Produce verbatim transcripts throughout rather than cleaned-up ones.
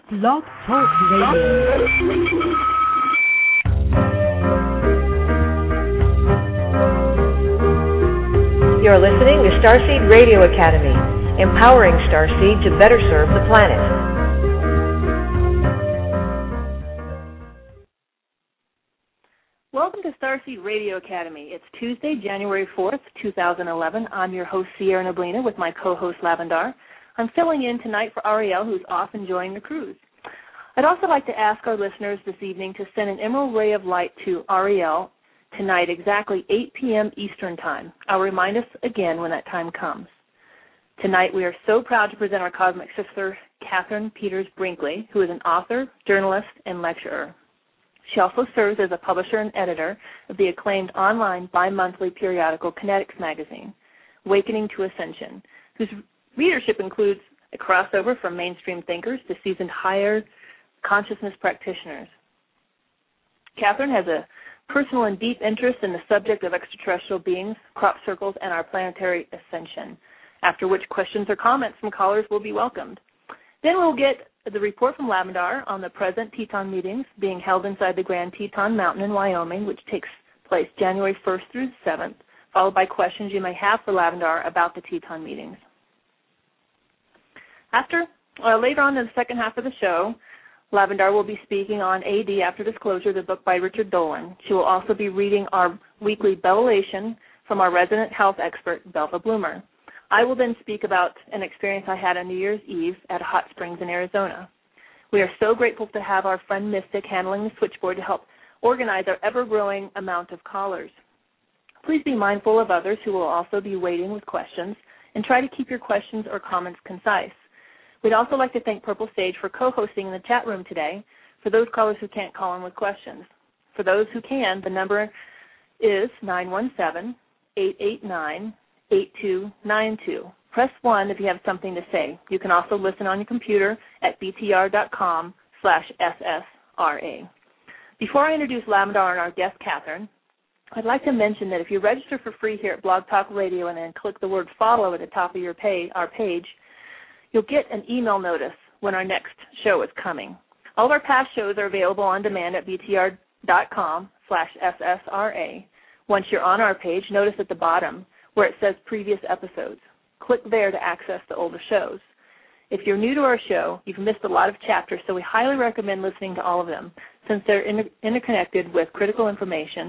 Blog Talk Radio. You're listening to Starseed Radio Academy, empowering Starseed to better serve the planet. Welcome to Starseed Radio Academy. It's Tuesday, January fourth, two thousand eleven. I'm your host, Sierra Neblina, with my co-host, Lavendar. I'm filling in tonight for Ariel, who's off enjoying the cruise. I'd also like to ask our listeners this evening to send an emerald ray of light to Ariel tonight, exactly eight p.m. Eastern Time. I'll remind us again when that time comes. Tonight, we are so proud to present our cosmic sister, Catherine Peters Brinkley, who is an author, journalist, and lecturer. She also serves as a publisher and editor of the acclaimed online bi-monthly periodical Kinetics magazine, Awakening to Ascension, whose readership includes a crossover from mainstream thinkers to seasoned higher consciousness practitioners. Catherine has a personal and deep interest in the subject of extraterrestrial beings, crop circles, and our planetary ascension, after which questions or comments from callers will be welcomed. Then we'll get the report from Lavendar on the present Teton meetings being held inside the Grand Teton Mountain in Wyoming, which takes place January first through seventh, followed by questions you may have for Lavendar about the Teton meetings. After, uh, later on in the second half of the show, Lavendar will be speaking on A D After Disclosure, the book by Richard Dolan. She will also be reading our weekly Bellation from our resident health expert, Belva Bloomer. I will then speak about an experience I had on New Year's Eve at Hot Springs in Arizona. We are so grateful to have our friend Mystic handling the switchboard to help organize our ever-growing amount of callers. Please be mindful of others who will also be waiting with questions, and try to keep your questions or comments concise. We'd also like to thank Purple Sage for co-hosting in the chat room today for those callers who can't call in with questions. For those who can, the number is nine one seven, eight eight nine, eight two nine two. Press one if you have something to say. You can also listen on your computer at btr.com slash SSRA. Before I introduce Lavendar and our guest, Catherine, I'd like to mention that if you register for free here at Blog Talk Radio and then click the word follow at the top of your page, our page, you'll get an email notice when our next show is coming. All of our past shows are available on demand at btr.com slash SSRA. Once you're on our page, notice at the bottom where it says previous episodes. Click there to access the older shows. If you're new to our show, you've missed a lot of chapters, so we highly recommend listening to all of them since they're inter- interconnected with critical information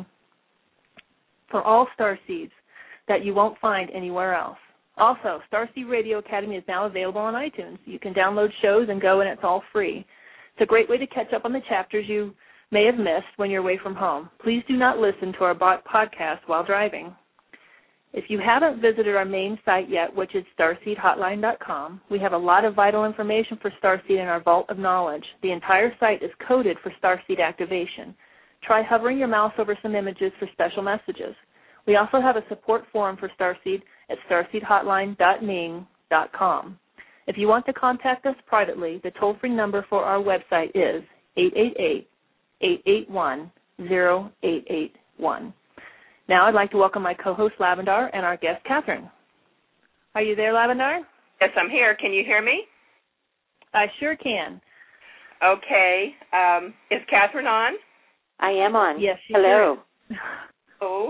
for all starseeds that you won't find anywhere else. Also, Starseed Radio Academy is now available on iTunes. You can download shows and go, and it's all free. It's a great way to catch up on the chapters you may have missed when you're away from home. Please do not listen to our podcast while driving. If you haven't visited our main site yet, which is starseed hotline dot com, we have a lot of vital information for Starseed in our vault of knowledge. The entire site is coded for Starseed activation. Try hovering your mouse over some images for special messages. We also have a support forum for Starseed at starseed hotline dot ning dot com. If you want to contact us privately, the toll-free number for our website is eight eight eight, eight eight one, zero eight eight one. Now I'd like to welcome my co-host Lavendar and our guest Catherine. Are you there, Lavendar? Yes, I'm here. Can you hear me? I sure can. Okay. Um, is Catherine on? I am on. Yes, she Hello. Is. Oh.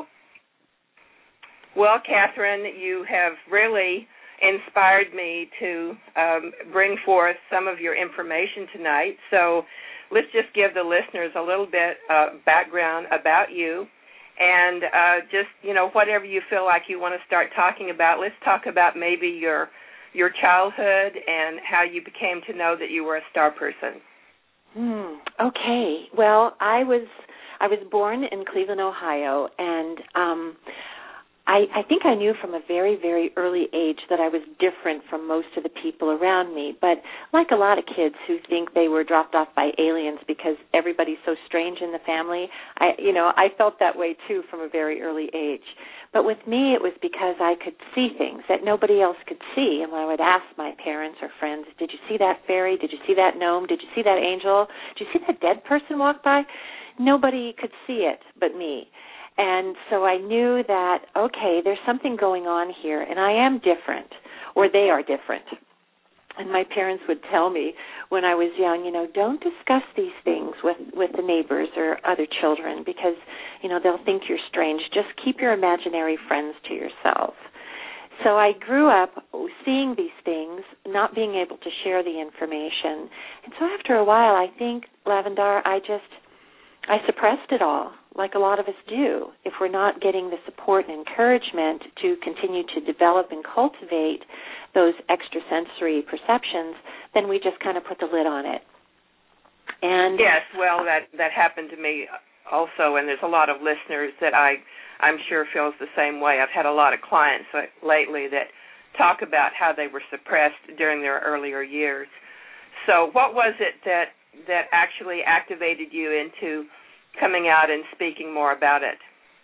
Well, Catherine, you have really inspired me to um, bring forth some of your information tonight. So let's just give the listeners a little bit of uh, background about you. And uh, just, you know, whatever you feel like you want to start talking about, let's talk about maybe your your childhood and how you became to know that you were a star person. Hmm. Okay. Well, I was I was born in Cleveland, Ohio, and um, I, I think I knew from a very, very early age that I was different from most of the people around me. But like a lot of kids who think they were dropped off by aliens because everybody's so strange in the family, I, you know, I felt that way too from a very early age. But with me, it was because I could see things that nobody else could see. And when I would ask my parents or friends, did you see that fairy? Did you see that gnome? Did you see that angel? Did you see that dead person walk by? Nobody could see it but me. And so I knew that, okay, there's something going on here, and I am different, or they are different. And my parents would tell me when I was young, you know, don't discuss these things with, with the neighbors or other children because, you know, they'll think you're strange. Just keep your imaginary friends to yourself. So I grew up seeing these things, not being able to share the information. And so after a while, I think, Lavendar, I just, I suppressed it all, like a lot of us do. If we're not getting the support and encouragement to continue to develop and cultivate those extrasensory perceptions, then we just kind of put the lid on it. And yes, well, that that happened to me also, and there's a lot of listeners that I, I'm sure feels the same way. I've had a lot of clients lately that talk about how they were suppressed during their earlier years. So what was it that, that actually activated you into coming out and speaking more about it?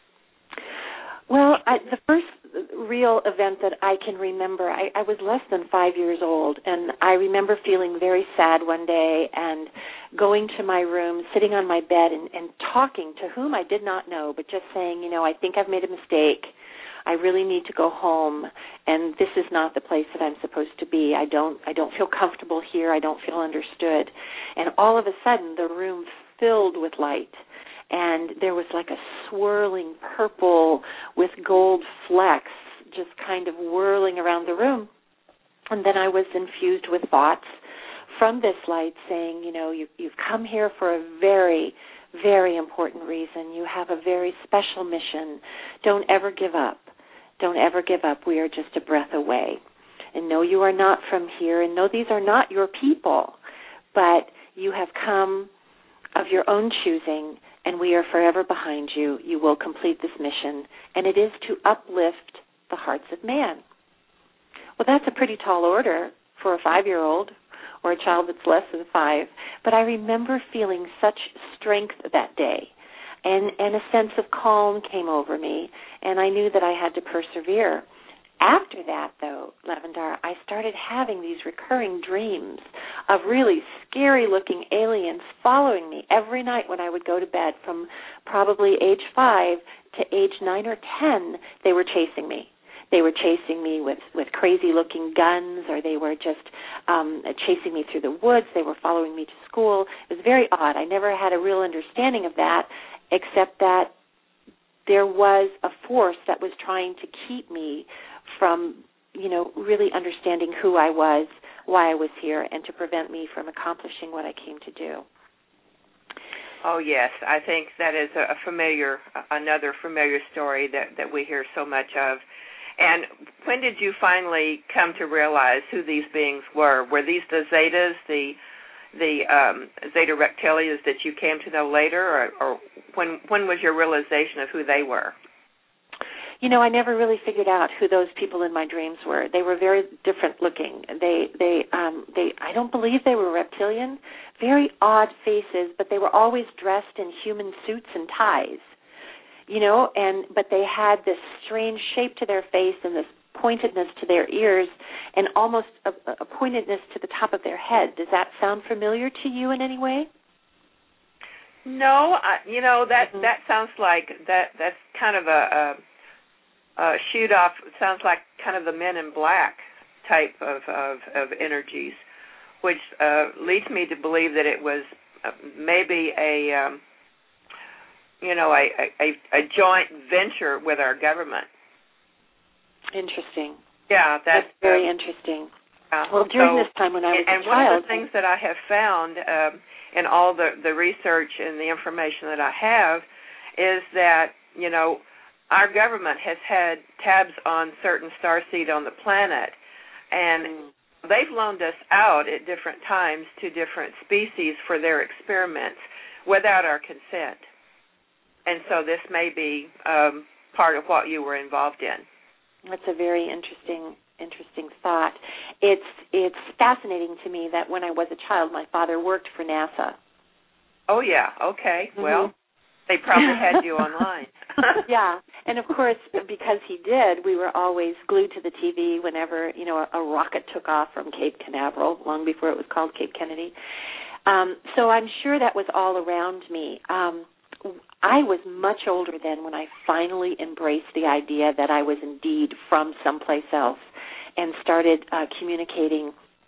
Well, I, the first real event that I can remember, I, I was less than five years old, and I remember feeling very sad one day and going to my room, sitting on my bed and, and talking to whom I did not know, but just saying, you know, I think I've made a mistake. I really need to go home, and this is not the place that I'm supposed to be. I don't, I don't feel comfortable here. I don't feel understood. And all of a sudden, the room filled with light. And there was like a swirling purple with gold flecks just kind of whirling around the room. And then I was infused with thoughts from this light saying, you know, you, you've come here for a very, very important reason. You have a very special mission. Don't ever give up. Don't ever give up. We are just a breath away. And no, you are not from here. And no, these are not your people. But you have come of your own choosing, and we are forever behind you. You will complete this mission, and it is to uplift the hearts of man. Well, that's a pretty tall order for a five-year-old or a child that's less than five, but I remember feeling such strength that day, and, and a sense of calm came over me, and I knew that I had to persevere. After that, though, Lavendar, I started having these recurring dreams of really scary-looking aliens following me every night when I would go to bed. From probably age five to age nine or ten, they were chasing me. They were chasing me with, with crazy-looking guns, or they were just um, chasing me through the woods. They were following me to school. It was very odd. I never had a real understanding of that, except that there was a force that was trying to keep me from, you know, really understanding who I was, why I was here, and to prevent me from accomplishing what I came to do. Oh, yes. I think that is a familiar, another familiar story that, that we hear so much of. And when did you finally come to realize who these beings were? Were these the Zetas, the the um, Zeta Reptilias that you came to know later, or, or when when was your realization of who they were? You know, I never really figured out who those people in my dreams were. They were very different looking. They, they, um, they. I don't believe they were reptilian. Very odd faces, but they were always dressed in human suits and ties. You know, and but they had this strange shape to their face and this pointedness to their ears, and almost a, a pointedness to the top of their head. Does that sound familiar to you in any way? No, I, you know that mm-hmm. that sounds like that. That's kind of a. a Uh, shoot off sounds like kind of the Men in Black type of, of, of energies, which uh, leads me to believe that it was uh, maybe a, um, you know, a, a, a joint venture with our government. Interesting. Yeah, that's, that's very uh, interesting. Uh, well, during so, this time when I was and a child, one of the things that I have found um, in all the, the research and the information that I have is that, you know, our government has had tabs on certain starseed on the planet, and mm. they've loaned us out at different times to different species for their experiments without our consent. And so this may be um, part of what you were involved in. That's a very interesting interesting thought. It's it's fascinating to me that when I was a child, my father worked for NASA. Oh, yeah. Okay. Mm-hmm. Well, they probably had you online. Yeah, and of course, because he did, we were always glued to the T V whenever, you know, a, a rocket took off from Cape Canaveral, long before it was called Cape Kennedy. Um, so I'm sure that was all around me. Um, I was much older then when I finally embraced the idea that I was indeed from someplace else and started uh, communicating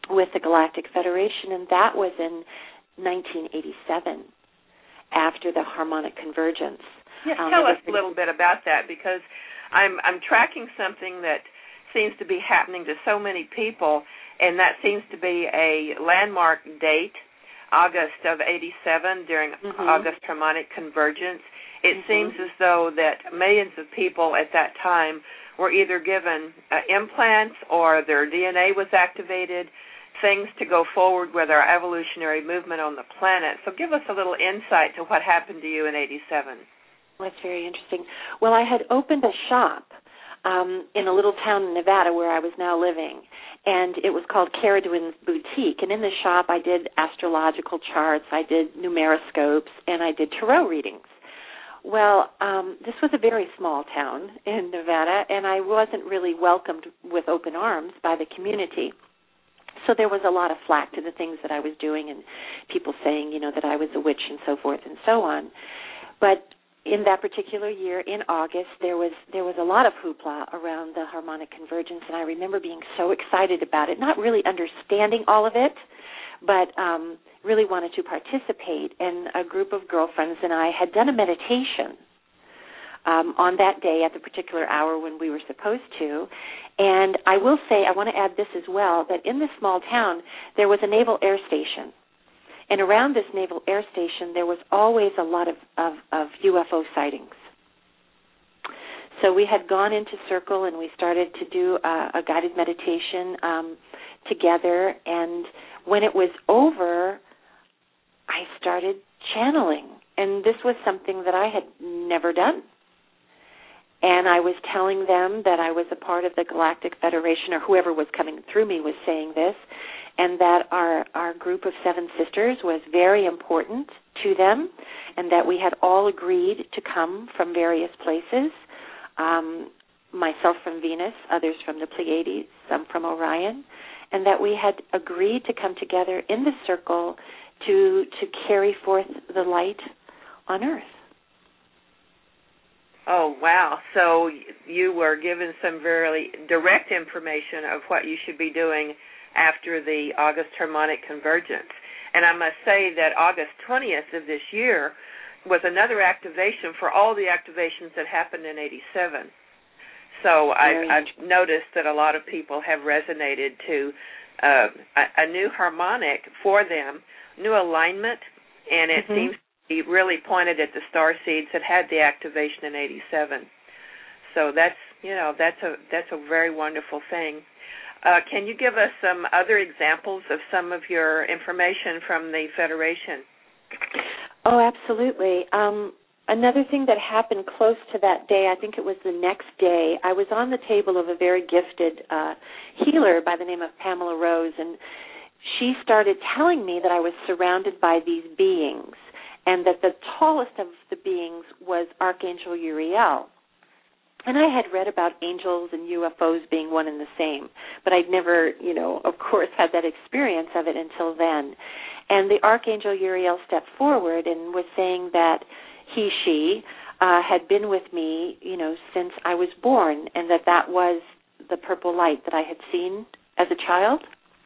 with the Galactic Federation, and that was in nineteen eighty-seven, after the harmonic convergence. Yeah, um, tell us a little bit about that, because I'm I'm tracking something that seems to be happening to so many people, and that seems to be a landmark date, August of eighty-seven, during mm-hmm. August harmonic convergence. It mm-hmm. seems as though that millions of people at that time were either given uh, implants or their D N A was activated, things to go forward with our evolutionary movement on the planet. So give us a little insight to what happened to you in eighty-seven. Well, that's very interesting. Well, I had opened a shop um, in a little town in Nevada where I was now living, and it was called Caradwin's Boutique. And in the shop, I did astrological charts, I did numeroscopes, and I did tarot readings. Well, um, this was a very small town in Nevada, and I wasn't really welcomed with open arms by the community. So there was a lot of flack to the things that I was doing, and people saying, you know, that I was a witch and so forth and so on. But in that particular year, in August, there was there was a lot of hoopla around the harmonic convergence, and I remember being so excited about it, not really understanding all of it, but um, really wanted to participate. And a group of girlfriends and I had done a meditation um, on that day at the particular hour when we were supposed to. And I will say, I want to add this as well, that in this small town, there was a naval air station. And around this naval air station, there was always a lot of, of, of U F O sightings. So we had gone into circle, and we started to do a, a guided meditation um, together. And when it was over, I started channeling. And this was something that I had never done. And I was telling them that I was a part of the Galactic Federation, or whoever was coming through me was saying this, and that our, our group of seven sisters was very important to them, and that we had all agreed to come from various places, um, myself from Venus, others from the Pleiades, some from Orion, and that we had agreed to come together in the circle to to carry forth the light on Earth. Oh, wow. So you were given some very direct information of what you should be doing after the August harmonic convergence. And I must say that August twentieth of this year was another activation for all the activations that happened in eighty-seven. So I've, I've noticed that a lot of people have resonated to uh, a, a new harmonic for them, new alignment, and it mm-hmm. seems he really pointed at the star seeds that had the activation in eighty-seven. So that's, you know, that's a that's a very wonderful thing. Uh, can you give us some other examples of some of your information from the Federation? Oh, absolutely. Um, another thing that happened close to that day, I think it was the next day, I was on the table of a very gifted uh, healer by the name of Pamela Rose, and she started telling me that I was surrounded by these beings, and that the tallest of the beings was Archangel Uriel. And I had read about angels and U F Os being one and the same, but I'd never, you know, of course, had that experience of it until then. And the Archangel Uriel stepped forward and was saying that he, she, uh, had been with me, you know, since I was born, and that that was the purple light that I had seen as a child,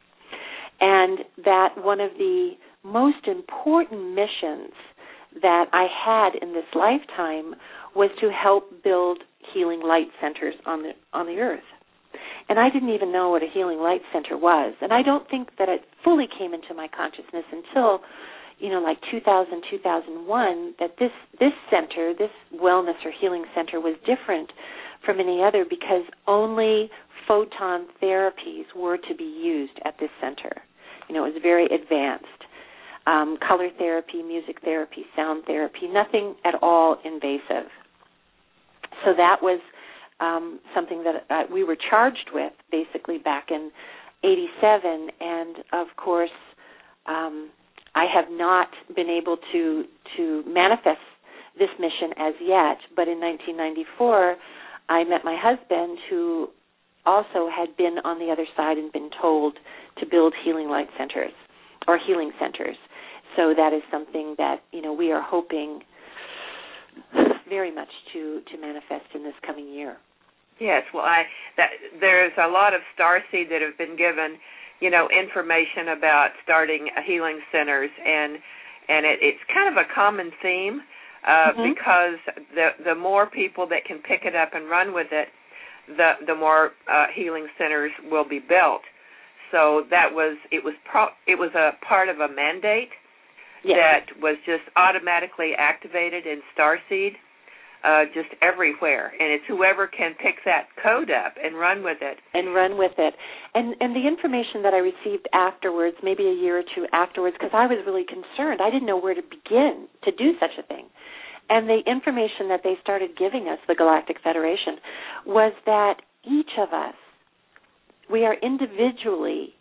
and that one of the most important missions that I had in this lifetime was to help build healing light centers on the on the earth. And I didn't even know what a healing light center was. And I don't think that it fully came into my consciousness until, you know, like two thousand, two thousand one, that this, this center, this wellness or healing center was different from any other, because only photon therapies were to be used at this center. You know, it was very advanced. Um, color therapy, music therapy, sound therapy, nothing at all invasive. So that was um, something that uh, we were charged with basically back in eighty-seven, and of course um, I have not been able to to manifest this mission as yet, but in nineteen ninety-four I met my husband, who also had been on the other side and been told to build healing light centers or healing centers. So that is something that, you know, we are hoping very much to, to manifest in this coming year. Yes, well, I that, there's a lot of starseed that have been given you know, information about starting healing centers, and and it, it's kind of a common theme uh, mm-hmm. because the the more people that can pick it up and run with it, the the more uh, healing centers will be built. So that was it was pro- it was a part of a mandate yes. that was just automatically activated in Starseed. Uh, just everywhere, and it's whoever can pick that code up and run with it. And run with it. And and the information that I received afterwards, maybe a year or two afterwards, because I was really concerned. I didn't know where to begin to do such a thing. And the information that they started giving us, the Galactic Federation, was that each of us, we are individually,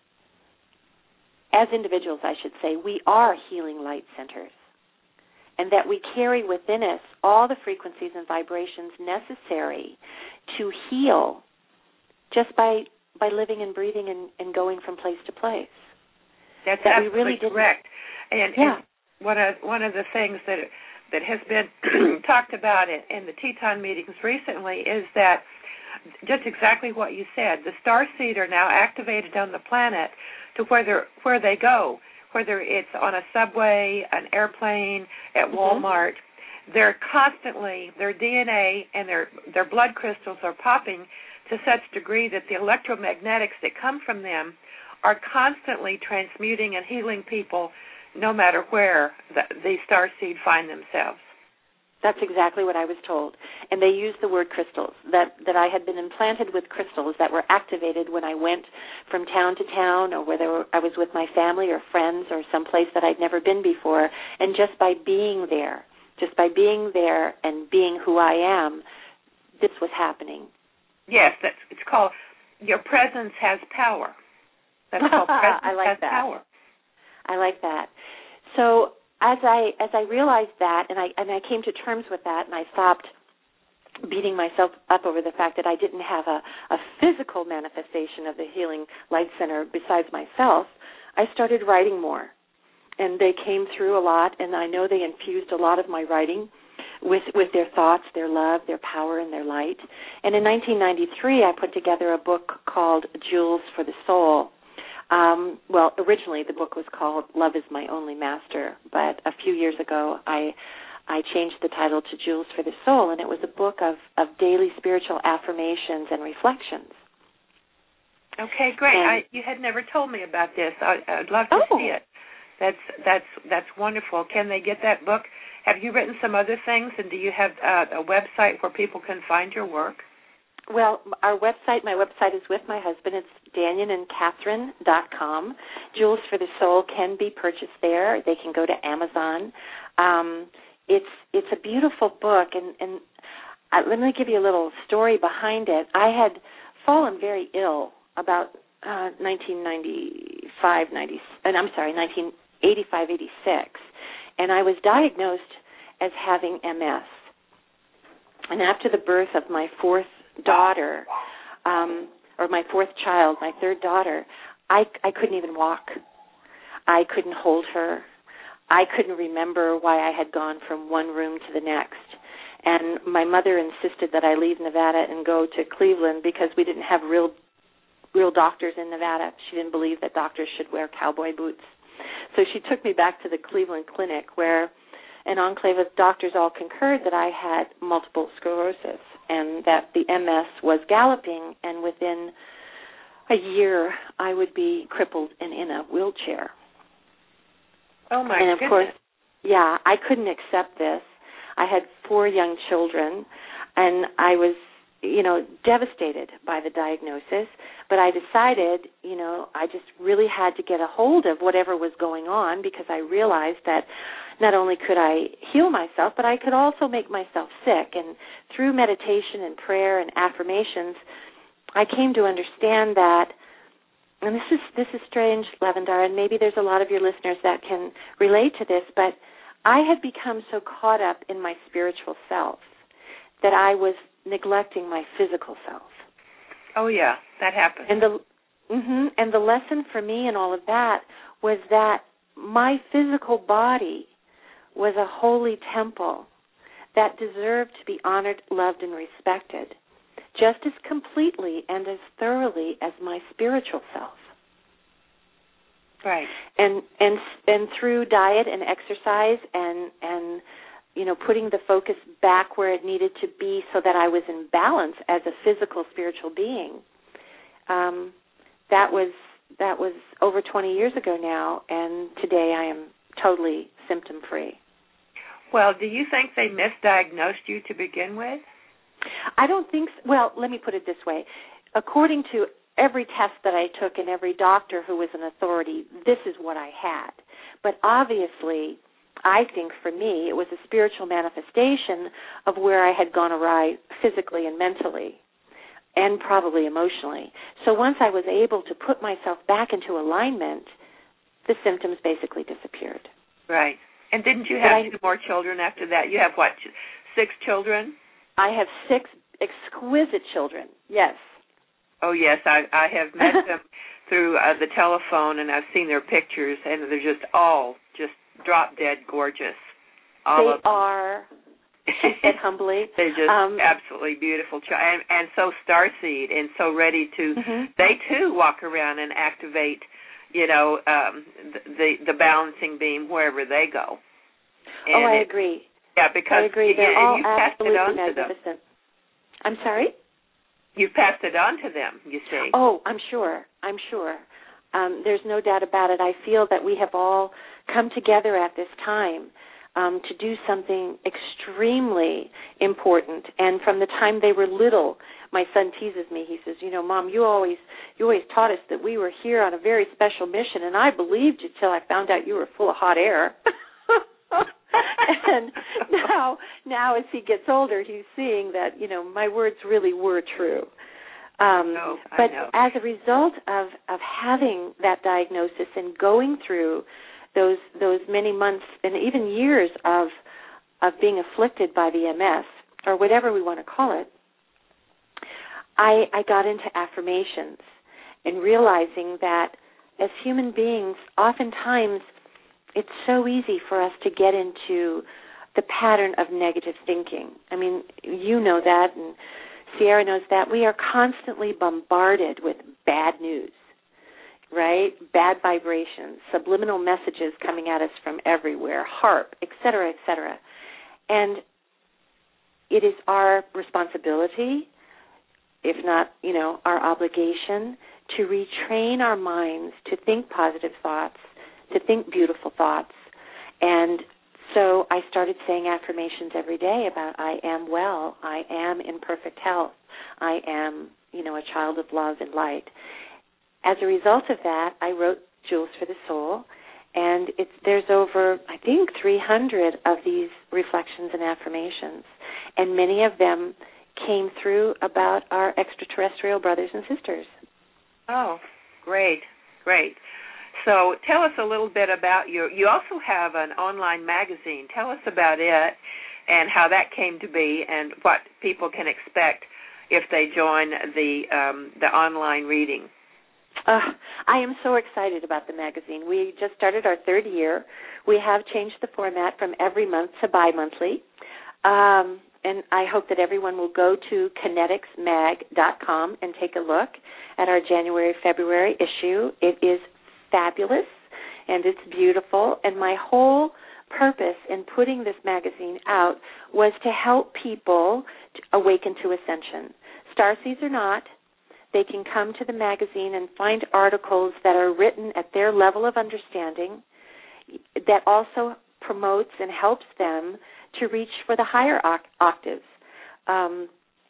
as individuals, I should say, we are healing light centers. And that we carry within us all the frequencies and vibrations necessary to heal just by by living and breathing and, and going from place to place. That's that absolutely we really correct. And, yeah. and one of one of the things that that has been talked about in, in the Teton meetings recently is that just exactly what you said. The starseed are now activated on the planet to where where they go. Whether it's on a subway, an airplane, at Walmart, mm-hmm. they're constantly, their D N A and their, their blood crystals are popping to such degree that the electromagnetics that come from them are constantly transmuting and healing people no matter where the, the starseed find themselves. That's exactly what I was told. And they used the word crystals, that, that I had been implanted with crystals that were activated when I went from town to town, or whether I was with my family or friends or someplace that I'd never been before. And just by being there, just by being there and being who I am, this was happening. Yes, that's, it's called, your presence has power. That's called presence I like has that. power. I like that. So As I as I realized that, and I and I came to terms with that, and I stopped beating myself up over the fact that I didn't have a, a physical manifestation of the Healing Light Center besides myself, I started writing more. And they came through a lot, and I know they infused a lot of my writing with, with their thoughts, their love, their power, and their light. And in nineteen ninety-three, I put together a book called Jewels for the Soul. Um, well, originally the book was called Love is My Only Master, but a few years ago I I changed the title to Jewels for the Soul, and it was a book of, of daily spiritual affirmations and reflections. Okay, great. And, I, you had never told me about this. I, I'd love to oh. see it. That's that's that's wonderful. Can they get that book? Have you written some other things, and do you have uh, a website where people can find your work? Well, our website, my website is with my husband. It's Daniel and Catherine dot com. Jewels for the Soul can be purchased there. They can go to Amazon. Um, it's it's a beautiful book, and, and uh, let me give you a little story behind it. I had fallen very ill about uh, nineteen ninety-five, ninety, and I'm sorry, nineteen eighty-five, eighty-six, and I was diagnosed as having M S. And after the birth of my fourth daughter, um, or my fourth child, my third daughter, I, I couldn't even walk. I couldn't hold her. I couldn't remember why I had gone from one room to the next. And my mother insisted that I leave Nevada and go to Cleveland because we didn't have real real doctors in Nevada. She didn't believe that doctors should wear cowboy boots. So she took me back to the Cleveland Clinic, where an enclave of doctors all concurred that I had multiple sclerosis and that the M S was galloping, and within a year I would be crippled and in a wheelchair. Oh, my And of goodness. course, yeah, I couldn't accept this. I had four young children, and I was, you know, devastated by the diagnosis, but I decided, you know, I just really had to get a hold of whatever was going on, because I realized that not only could I heal myself, but I could also make myself sick. And through meditation and prayer and affirmations, I came to understand that, and this is this is strange, Lavendar, and maybe there's a lot of your listeners that can relate to this, but I had become so caught up in my spiritual self that I was neglecting my physical self. Oh, yeah, that happens. And the mm-hmm, and the lesson for me in all of that was that my physical body was a holy temple that deserved to be honored, loved, and respected just as completely and as thoroughly as my spiritual self. Right. And and and through diet and exercise and and you know, putting the focus back where it needed to be so that I was in balance as a physical, spiritual being. Um, that was that was over twenty years ago now, and today I am totally symptom-free. Well, do you think they misdiagnosed you to begin with? I don't think so. Well, let me put it this way. According to every test that I took and every doctor who was an authority, this is what I had. But obviously, I think for me, it was a spiritual manifestation of where I had gone awry physically and mentally, and probably emotionally. So once I was able to put myself back into alignment, the symptoms basically disappeared. Right. And didn't you have I, two more children after that? You have, what, six children? I have six exquisite children, yes. Oh, yes. I, I have met them through uh, the telephone, and I've seen their pictures, and they're just all just drop-dead gorgeous. All they of them. are, she said humbly. They're just um, absolutely beautiful. And, and so starseed and so ready to, mm-hmm. they too walk around and activate, you know, um, the the balancing beam wherever they go. And oh, I it, agree. Yeah, because I agree. They're you, all you passed it absolutely on magnificent. to them. I'm sorry? You've passed it on to them, you see. Oh, I'm sure. I'm sure. Um, there's no doubt about it. I feel that we have all come together at this time um, to do something extremely important. And from the time they were little, my son teases me. He says, you know, Mom, you always you always taught us that we were here on a very special mission, and I believed you till I found out you were full of hot air. And now, now as he gets older, he's seeing that, you know, my words really were true. Um, oh, but know. as a result of, of having that diagnosis and going through those those many months and even years of of being afflicted by the M S, or whatever we want to call it, I, I got into affirmations and realizing that as human beings, oftentimes it's so easy for us to get into the pattern of negative thinking. I mean, you know that, and Sierra knows that. We are constantly bombarded with bad news, right? Bad vibrations, subliminal messages coming at us from everywhere, HAARP, et cetera, et cetera. And it is our responsibility, if not, you know, our obligation, to retrain our minds to think positive thoughts, to think beautiful thoughts. And so I started saying affirmations every day about I am well, I am in perfect health, I am, you know, a child of love and light. As a result of that, I wrote Jewels for the Soul, and it's there's over, I think, three hundred of these reflections and affirmations, and many of them came through about our extraterrestrial brothers and sisters. Oh, great, great. So tell us a little bit about your, you also have an online magazine. Tell us about it and how that came to be and what people can expect if they join the um, the online reading. Uh, I am so excited about the magazine. We just started our third year. We have changed the format from every month to bi-monthly. Um, and I hope that everyone will go to kinetics mag dot com and take a look at our January, February issue. It is fabulous, and it's beautiful, and my whole purpose in putting this magazine out was to help people to awaken to ascension. Starseeds or not, they can come to the magazine and find articles that are written at their level of understanding that also promotes and helps them to reach for the higher octaves. Um,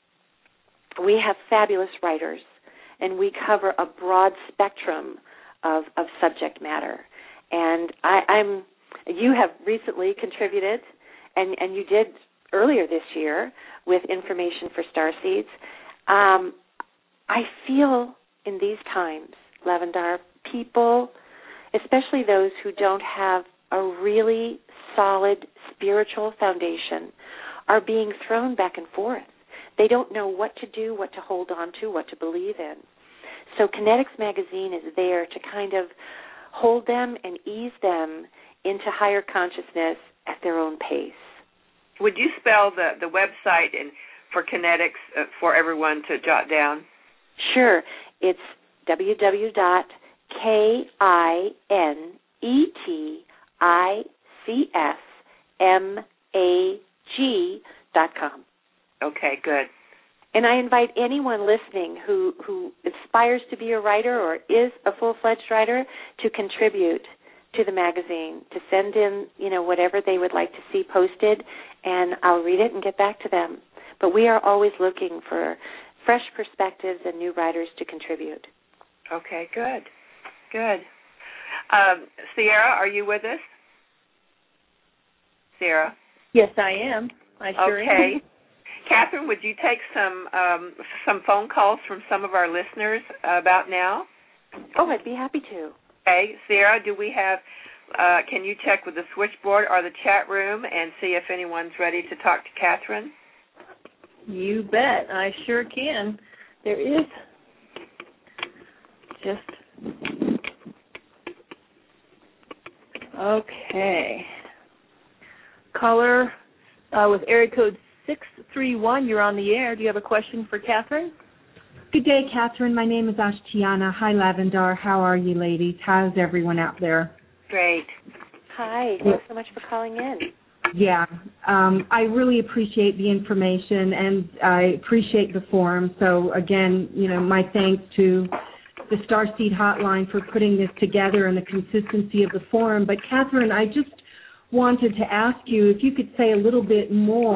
we have fabulous writers, and we cover a broad spectrum Of, of subject matter, and I, I'm. You have recently contributed, and, and you did earlier this year with information for starseeds. Um, I feel in these times, Lavendar, people, especially those who don't have a really solid spiritual foundation, are being thrown back and forth. They don't know what to do, what to hold on to, what to believe in. So Kinetics Magazine is there to kind of hold them and ease them into higher consciousness at their own pace. Would you spell the, the website and for Kinetics uh, for everyone to jot down? Sure. It's w w w dot K I N E T I C S M A G dot com. Okay, good. And I invite anyone listening who, who aspires to be a writer or is a full-fledged writer to contribute to the magazine, to send in, you know, whatever they would like to see posted, and I'll read it and get back to them. But we are always looking for fresh perspectives and new writers to contribute. Okay, good. Good. Um, Sierra, are you with us? Sierra? Yes, I am. I sure okay. am. Catherine, would you take some um, some phone calls from some of our listeners about now? Oh, I'd be happy to. Okay. Sierra, do we have, uh, can you check with the switchboard or the chat room and see if anyone's ready to talk to Catherine? You bet. I sure can. There is just... Okay. Caller uh, with area code six three one, you're on the air. Do you have a question for Catherine? Good day, Catherine. My name is Ashtiana. Hi, Lavendar. How are you, ladies? How's everyone out there? Great. Hi. Thanks so much for calling in. Yeah. Um, I really appreciate the information, and I appreciate the forum. So, again, you know, my thanks to the Starseed Hotline for putting this together and the consistency of the forum. But, Catherine, I just wanted to ask you if you could say a little bit more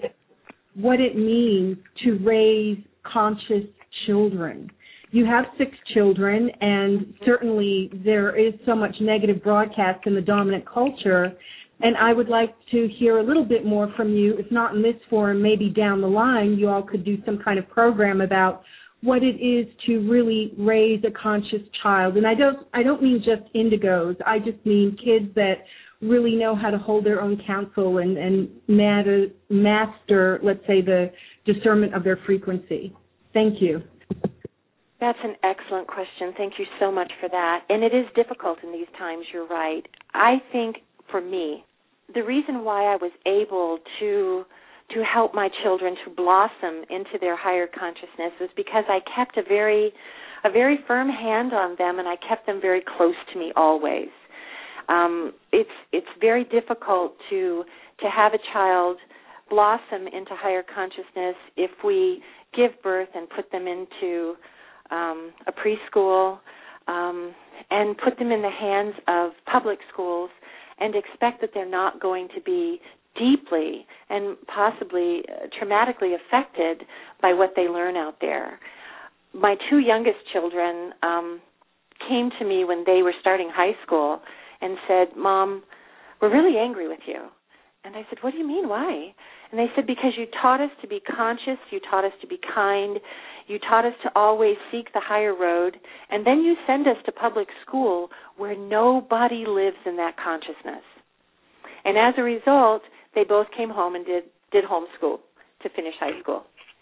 what it means to raise conscious children. You have six children, and certainly there is so much negative broadcast in the dominant culture, and I would like to hear a little bit more from you, if not in this forum, maybe down the line you all could do some kind of program about what it is to really raise a conscious child. And I don't I don't mean just indigos. I just mean kids that really know how to hold their own counsel and, and matter, master, let's say, the discernment of their frequency. Thank you. That's an excellent question. Thank you so much for that. And it is difficult in these times, you're right. I think, for me, the reason why I was able to to help my children to blossom into their higher consciousness was because I kept a very a very firm hand on them, and I kept them very close to me always. Um, it's it's very difficult to to have a child blossom into higher consciousness if we give birth and put them into um, a preschool um, and put them in the hands of public schools and expect that they're not going to be deeply and possibly uh, traumatically affected by what they learn out there. My two youngest children um, came to me when they were starting high school and said, "Mom, we're really angry with you." And I said, "What do you mean? Why?" And they said, "Because you taught us to be conscious, you taught us to be kind, you taught us to always seek the higher road, and then you send us to public school where nobody lives in that consciousness." And as a result, they both came home and did, did homeschool to finish high school.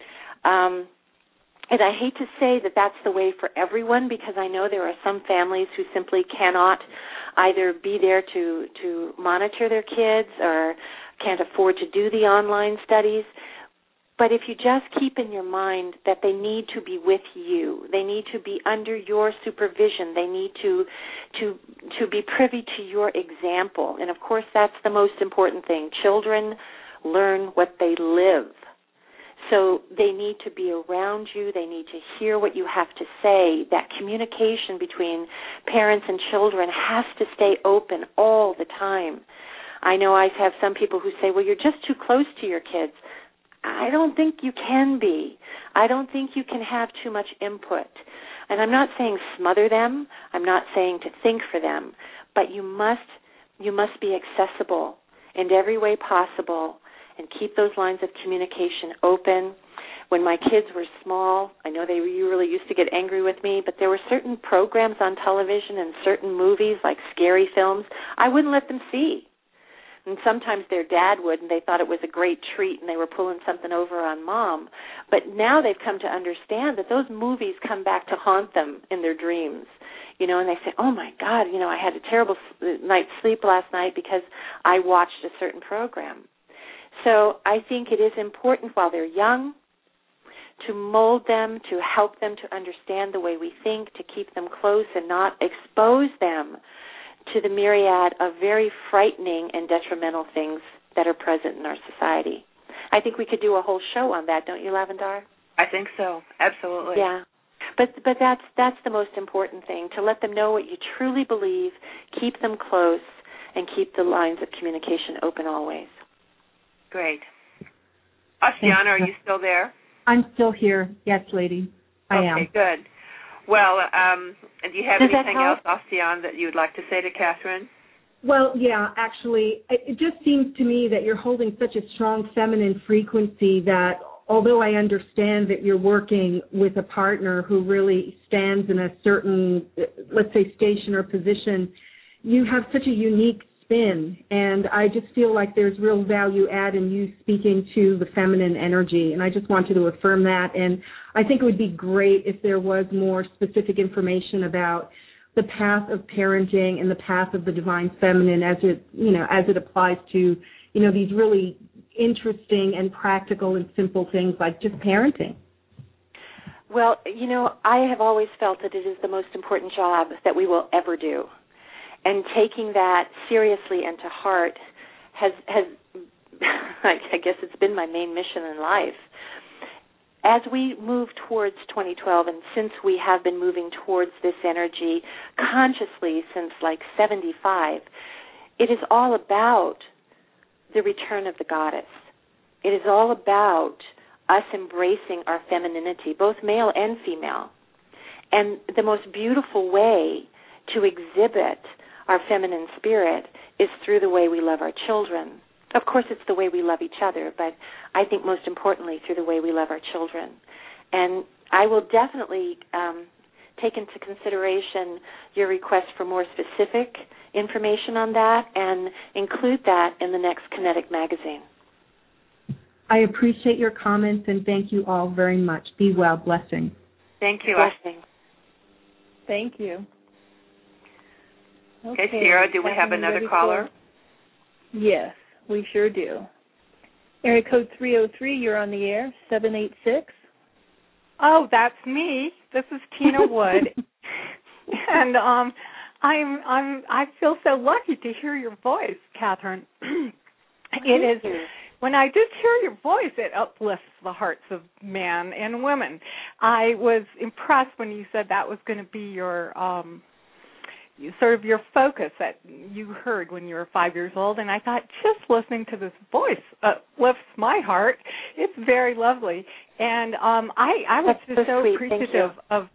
Um, and I hate to say that that's the way for everyone, because I know there are some families who simply cannot either be there to, to monitor their kids or can't afford to do the online studies. But if you just keep in your mind that they need to be with you, they need to be under your supervision, they need to to to be privy to your example. And, of course, that's the most important thing. Children learn what they live. So they need to be around you. They need to hear what you have to say. That communication between parents and children has to stay open all the time. I know I have some people who say, well, you're just too close to your kids. I don't think you can be. I don't think you can have too much input. And I'm not saying smother them. I'm not saying to think for them. But you must you must be accessible in every way possible and keep those lines of communication open. When my kids were small, I know they really used to get angry with me, but there were certain programs on television and certain movies, like scary films, I wouldn't let them see. And sometimes their dad would, and they thought it was a great treat, and they were pulling something over on Mom. But now they've come to understand that those movies come back to haunt them in their dreams. You know, and they say, oh, my God, you know, I had a terrible night's sleep last night because I watched a certain program. So I think it is important while they're young to mold them, to help them to understand the way we think, to keep them close and not expose them to the myriad of very frightening and detrimental things that are present in our society. I think we could do a whole show on that, don't you, Lavendar? I think so, absolutely. Yeah. But but that's that's the most important thing, to let them know what you truly believe, keep them close, and keep the lines of communication open always. Great. Oceana, are you still there? I'm still here. Yes, lady. I okay, am. Okay, good. Well, um, do you have Does anything else, Oceana, that you'd like to say to Catherine? Well, yeah, actually, it just seems to me that you're holding such a strong feminine frequency that although I understand that you're working with a partner who really stands in a certain, let's say, station or position, you have such a unique spin, and I just feel like there's real value add in you speaking to the feminine energy, and I just wanted to affirm that. And I think it would be great if there was more specific information about the path of parenting and the path of the divine feminine as it, you know, as it applies to, you know, these really interesting and practical and simple things like just parenting. Well, you know, I have always felt that it is the most important job that we will ever do. And taking that seriously and to heart has, has I guess it's been my main mission in life. As we move towards twenty twelve, and since we have been moving towards this energy consciously since like seventy-five, it is all about the return of the goddess. It is all about us embracing our femininity, both male and female. And the most beautiful way to exhibit our feminine spirit is through the way we love our children. Of course, it's the way we love each other, but I think most importantly through the way we love our children. And I will definitely um, take into consideration your request for more specific information on that and include that in the next Kinetic magazine. I appreciate your comments, and thank you all very much. Be well. Blessings. Thank you. Blessings. Thank you. Okay, Sierra, do we have another caller? For... Yes, we sure do. Area code three oh three, you're on the air, seven eight six. Oh, that's me. This is Tina Wood. and um I'm I'm I feel so lucky to hear your voice, Catherine. It is when I just hear your voice, it uplifts the hearts of men and women. I was impressed when you said that was going to be your um sort of your focus that you heard when you were five years old, and I thought just listening to this voice uplifts my heart. It's very lovely, and um, I, I was That's just so, so sweet. appreciative of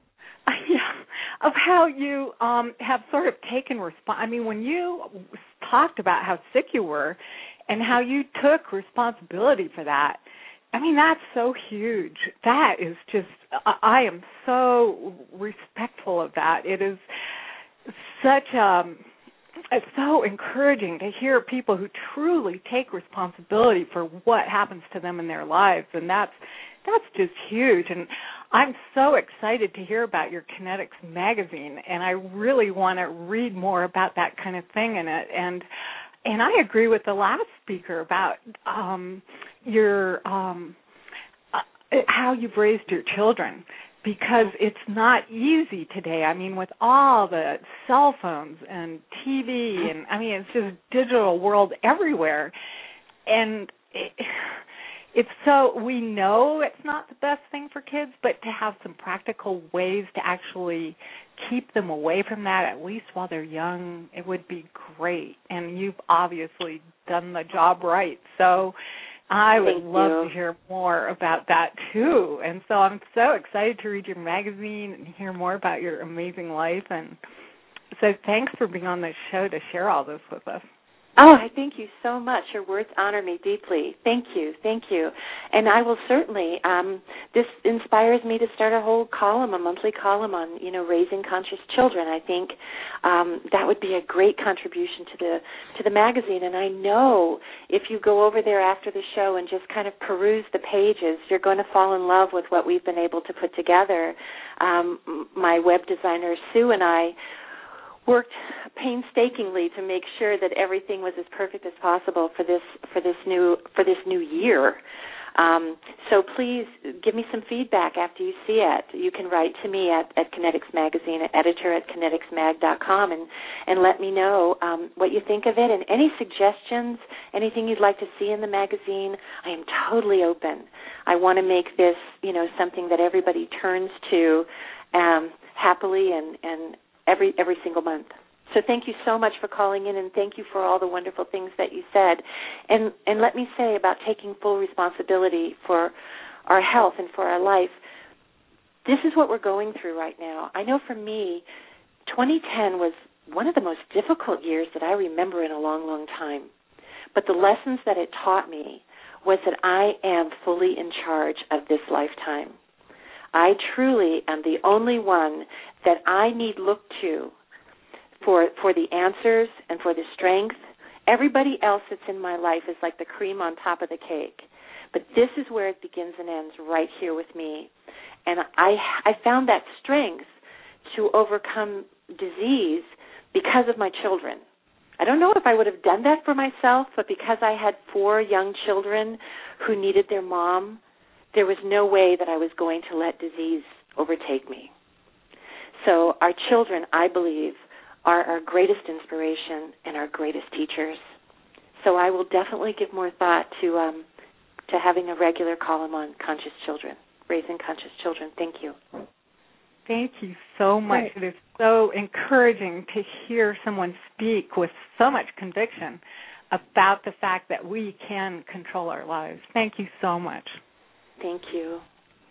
yeah, of how you um, have sort of taken response. I mean, when you talked about how sick you were and how you took responsibility for that, I mean, that's so huge. That is just, I am so respectful of that. It is such um it's so encouraging to hear people who truly take responsibility for what happens to them in their lives, and that's that's just huge. And I'm so excited to hear about your Kinetics magazine, and I really want to read more about that kind of thing in it. And and I agree with the last speaker about um your um uh, how you've raised your children, because it's not easy today. I mean, with all the cell phones and T V, and I mean, it's just digital world everywhere. And it, it's so, we know it's not the best thing for kids, but to have some practical ways to actually keep them away from that, at least while they're young, it would be great. And you've obviously done the job right. So I would Thank love you. to hear more about that, too. And so I'm so excited to read your magazine and hear more about your amazing life. And so thanks for being on the show to share all this with us. Oh, I thank you so much. Your words honor me deeply. Thank you, thank you. And I will certainly, um, this inspires me to start a whole column, a monthly column on, you know, raising conscious children. I think um, that would be a great contribution to the to the magazine. And I know if you go over there after the show and just kind of peruse the pages, you're going to fall in love with what we've been able to put together. Um, my web designer, Sue, and I worked painstakingly to make sure that everything was as perfect as possible for this for this new for this new year. Um, so please give me some feedback after you see it. You can write to me at, at Kinetics Magazine, at editor at kinetics mag dot com, and, and let me know um, what you think of it, and any suggestions, anything you'd like to see in the magazine. I am totally open. I want to make this, you know, something that everybody turns to um, happily and, and every every single month. So thank you so much for calling in, and thank you for all the wonderful things that you said. And and let me say about taking full responsibility for our health and for our life, this is what we're going through right now. I know for me, twenty ten was one of the most difficult years that I remember in a long, long time. But the lessons that it taught me was that I am fully in charge of this lifetime. I truly am the only one that I need look to for for the answers and for the strength. Everybody else that's in my life is like the cream on top of the cake. But this is where it begins and ends, right here with me. And I I found that strength to overcome disease because of my children. I don't know if I would have done that for myself, but because I had four young children who needed their mom, there was no way that I was going to let disease overtake me. So our children, I believe, are our greatest inspiration and our greatest teachers. So I will definitely give more thought to um, to having a regular column on conscious children, raising conscious children. Thank you. Thank you so much. It is so encouraging to hear someone speak with so much conviction about the fact that we can control our lives. Thank you so much. Thank you.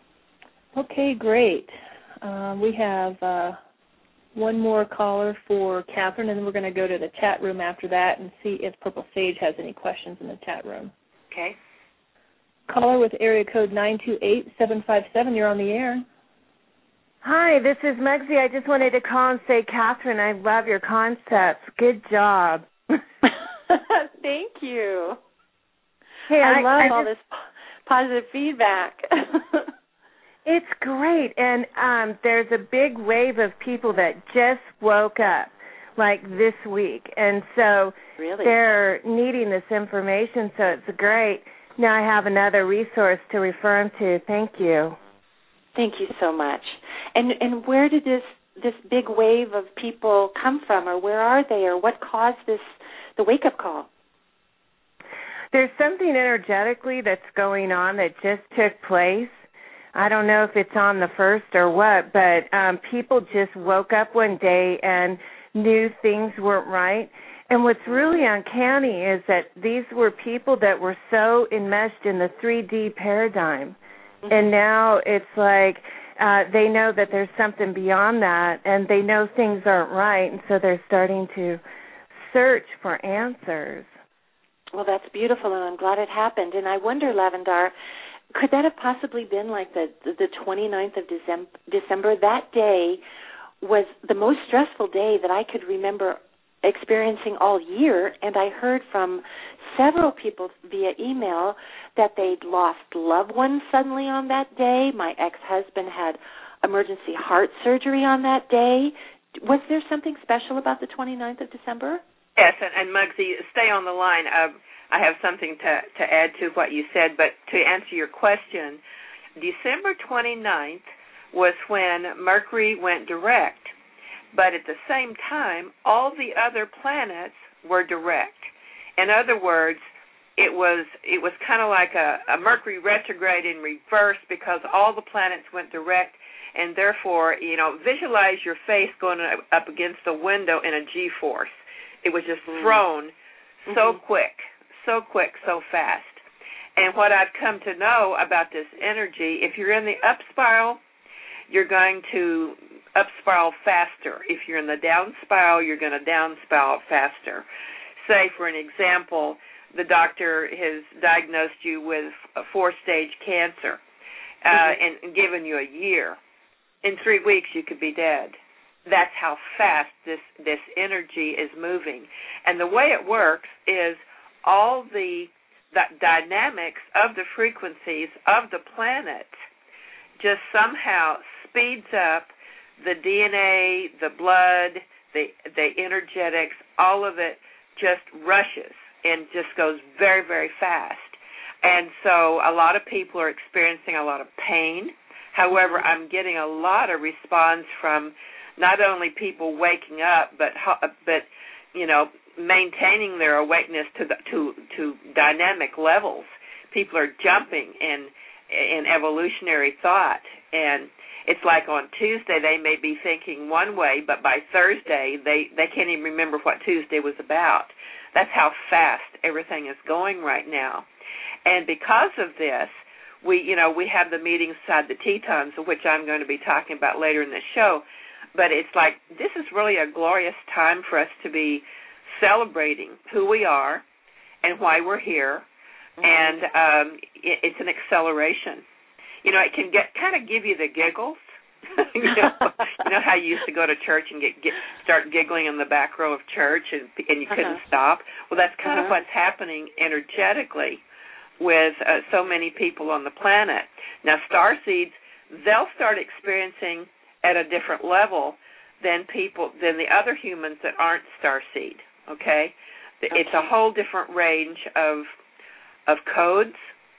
Okay, great. Uh, we have uh, one more caller for Catherine, and then we're going to go to the chat room after that and see if Purple Sage has any questions in the chat room. Okay. Caller with area code nine two eight, seven five seven, you're on the air. Hi, this is Mugsy. I just wanted to call and say, Catherine, I love your concepts. Good job. Thank you. Hey, I, I love I all just, this positive feedback. It's great, and um, there's a big wave of people that just woke up, like this week, and so really? They're needing this information, so it's great. Now I have another resource to refer them to. Thank you. Thank you so much. And and where did this this big wave of people come from, or where are they, or what caused this the wake up call? There's something energetically that's going on that just took place. I don't know if it's on the first or what, but um, people just woke up one day and knew things weren't right. And what's really uncanny is that these were people that were so enmeshed in the three D paradigm. Mm-hmm. And now it's like uh, they know that there's something beyond that, and they know things aren't right, and so they're starting to search for answers. Well, that's beautiful, and I'm glad it happened. And I wonder, Lavendar, could that have possibly been like the the twenty-ninth of December? That day was the most stressful day that I could remember experiencing all year, and I heard from several people via email that they'd lost loved ones suddenly on that day. My ex-husband had emergency heart surgery on that day. Was there something special about the twenty-ninth of December? Yes, and, and Mugsy, stay on the line. Uh, I have something to, to add to what you said, but to answer your question, December twenty-ninth was when Mercury went direct, but at the same time, all the other planets were direct. In other words, it was it was kind of like a, a Mercury retrograde in reverse because all the planets went direct, and therefore, you know, visualize your face going up against a window in a G-force. It was just thrown mm-hmm. so mm-hmm. quick, so quick, so fast. And what I've come to know about this energy, if you're in the up spiral, you're going to up spiral faster. If you're in the down spiral, you're going to down spiral faster. Say, for an example, the doctor has diagnosed you with a four-stage cancer uh, mm-hmm. and given you a year. In three weeks, you could be dead. That's how fast this, this energy is moving. And the way it works is all the, the dynamics of the frequencies of the planet just somehow speeds up the D N A, the blood, the the energetics, all of it just rushes and just goes very, very fast. And so a lot of people are experiencing a lot of pain. However, I'm getting a lot of response from not only people waking up, but but you know, maintaining their awakeness to the, to to dynamic levels. People are jumping in in evolutionary thought, and it's like on Tuesday they may be thinking one way, but by Thursday they they can't even remember what Tuesday was about. That's how fast everything is going right now, and because of this, we you know we have the meetings inside the Tetons, which I'm going to be talking about later in the show. But it's like this is really a glorious time for us to be celebrating who we are and why we're here, mm-hmm. and um, it, it's an acceleration. You know, it can get kind of give you the giggles. you, know, you know how you used to go to church and get, get start giggling in the back row of church and and you couldn't uh-huh. stop. Well, that's kind uh-huh. of what's happening energetically with uh, so many people on the planet. Now, starseeds, they'll start experiencing at a different level than people than the other humans that aren't starseed. Okay, okay. It's a whole different range of of codes.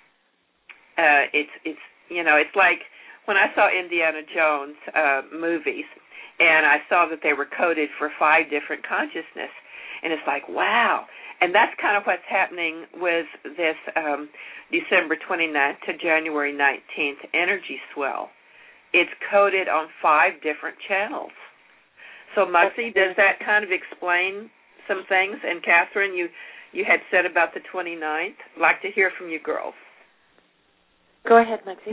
Uh, it's it's you know it's like when I saw Indiana Jones uh, movies, and I saw that they were coded for five different consciousness, and it's like wow. And that's kind of what's happening with this um, December twenty-ninth to January nineteenth energy swell. It's coded on five different channels. So, Mugsy, does that kind of explain some things? And, Catherine, you, you had said about the twenty-ninth. I'd like to hear from you girls. Go ahead, Mugsy.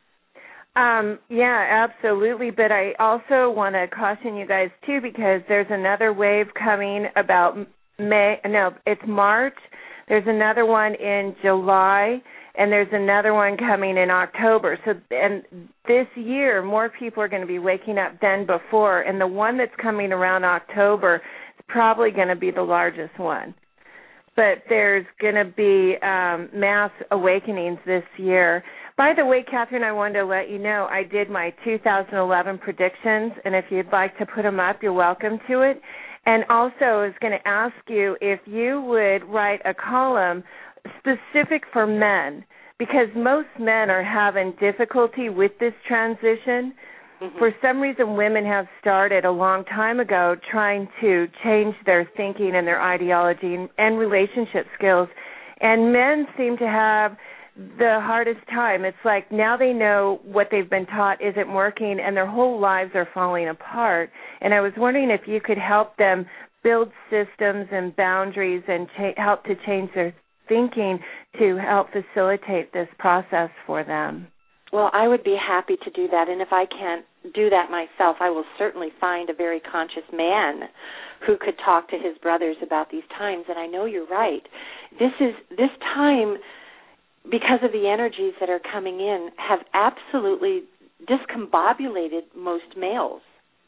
Um, yeah, absolutely. But I also want to caution you guys, too, because there's another wave coming about May. No, it's March. There's another one in July. And there's another one coming in October. So, and this year, more people are going to be waking up than before. And the one that's coming around October is probably going to be the largest one. But there's going to be um, mass awakenings this year. By the way, Catherine, I wanted to let you know I did my two thousand eleven predictions, and if you'd like to put them up, you're welcome to it. And also, I was going to ask you if you would write a column specific for men, because most men are having difficulty with this transition. Mm-hmm. For some reason, women have started a long time ago trying to change their thinking and their ideology and, and relationship skills, and men seem to have the hardest time. It's like now they know what they've been taught isn't working, and their whole lives are falling apart. And I was wondering if you could help them build systems and boundaries and cha- help to change their thinking to help facilitate this process for them. Well, I would be happy to do that, and if I can't do that myself, I will certainly find a very conscious man who could talk to his brothers about these times. And I know you're right. This is this time, because of the energies that are coming in, have absolutely discombobulated most males.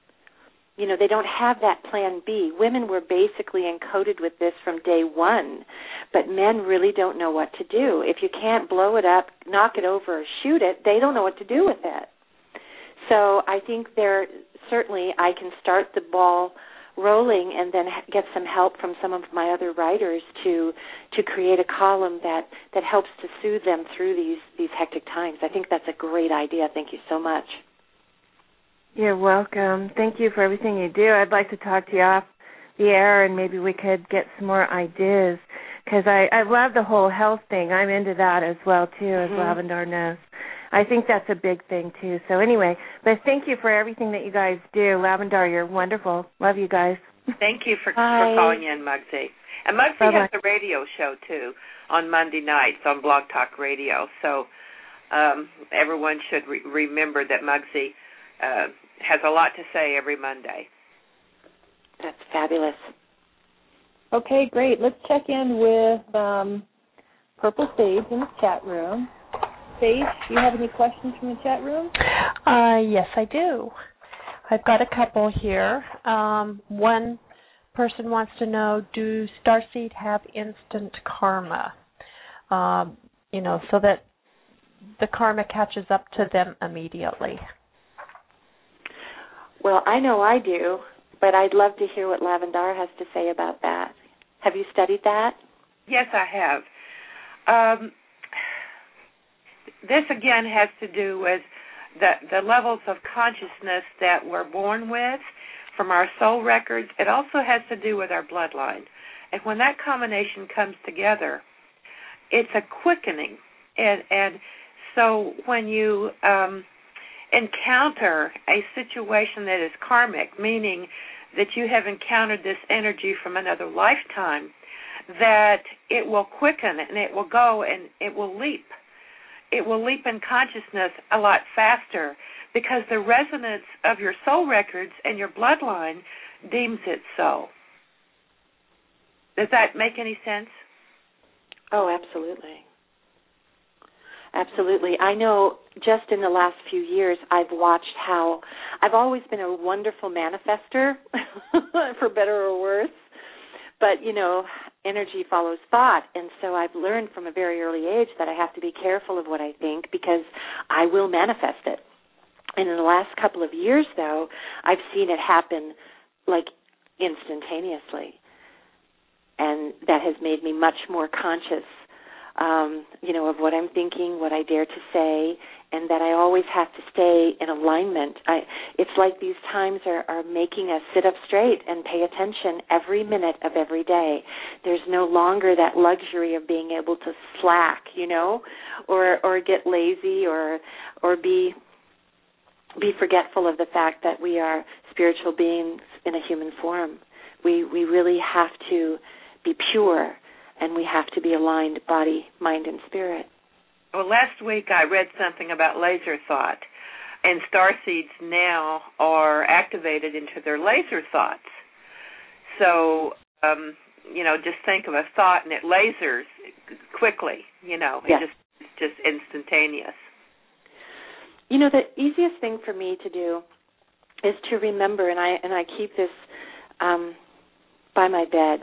You know, they don't have that plan B. Women were basically encoded with this from day one, but men really don't know what to do. If you can't blow it up, knock it over, or shoot it, they don't know what to do with it. So I think there certainly I can start the ball rolling and then get some help from some of my other writers to to create a column that, that helps to soothe them through these, these hectic times. I think that's a great idea. Thank you so much. You're welcome. Thank you for everything you do. I'd like to talk to you off the air, and maybe we could get some more ideas, because I, I love the whole health thing. I'm into that as well, too, as mm-hmm. Lavendar knows. I think that's a big thing, too. So anyway, but thank you for everything that you guys do. Lavendar, you're wonderful. Love you guys. Thank you for, for calling in, Mugsy. And Mugsy Bye-bye. has a radio show, too, on Monday nights on Blog Talk Radio. So um, everyone should re- remember that Mugsy uh, has a lot to say every Monday. That's fabulous. Okay, great. Let's check in with um, Purple Sage in the chat room. Sage, do you have any questions from the chat room? Uh, yes, I do. I've got a couple here. Um, one person wants to know, do starseed have instant karma? Um, you know, so that the karma catches up to them immediately. Well, I know I do, but I'd love to hear what Lavendar has to say about that. Have you studied that? Yes, I have. Um, this, again, has to do with the, the levels of consciousness that we're born with from our soul records. It also has to do with our bloodline. And when that combination comes together, it's a quickening. And, and so when you um, encounter a situation that is karmic, meaning that you have encountered this energy from another lifetime, that it will quicken and it will go and it will leap. It will leap in consciousness a lot faster because the resonance of your soul records and your bloodline deems it so. Does that make any sense? Oh, absolutely. Absolutely. I know just in the last few years I've watched how I've always been a wonderful manifester, for better or worse. But, you know, energy follows thought, and so I've learned from a very early age that I have to be careful of what I think because I will manifest it. And in the last couple of years, though, I've seen it happen, like, instantaneously. And that has made me much more conscious, um, you know, of what I'm thinking, what I dare to say, and that I always have to stay in alignment. I, it's like these times are, are making us sit up straight and pay attention every minute of every day. There's no longer that luxury of being able to slack, you know, or or get lazy or or be be forgetful of the fact that we are spiritual beings in a human form. We we really have to be pure, and we have to be aligned, body, mind, and spirit. Well, last week I read something about laser thought, and starseeds now are activated into their laser thoughts. So, um, you know, just think of a thought and it lasers quickly, you know, yes. it just, it's just instantaneous. You know, the easiest thing for me to do is to remember, and I and I keep this um, by my bed,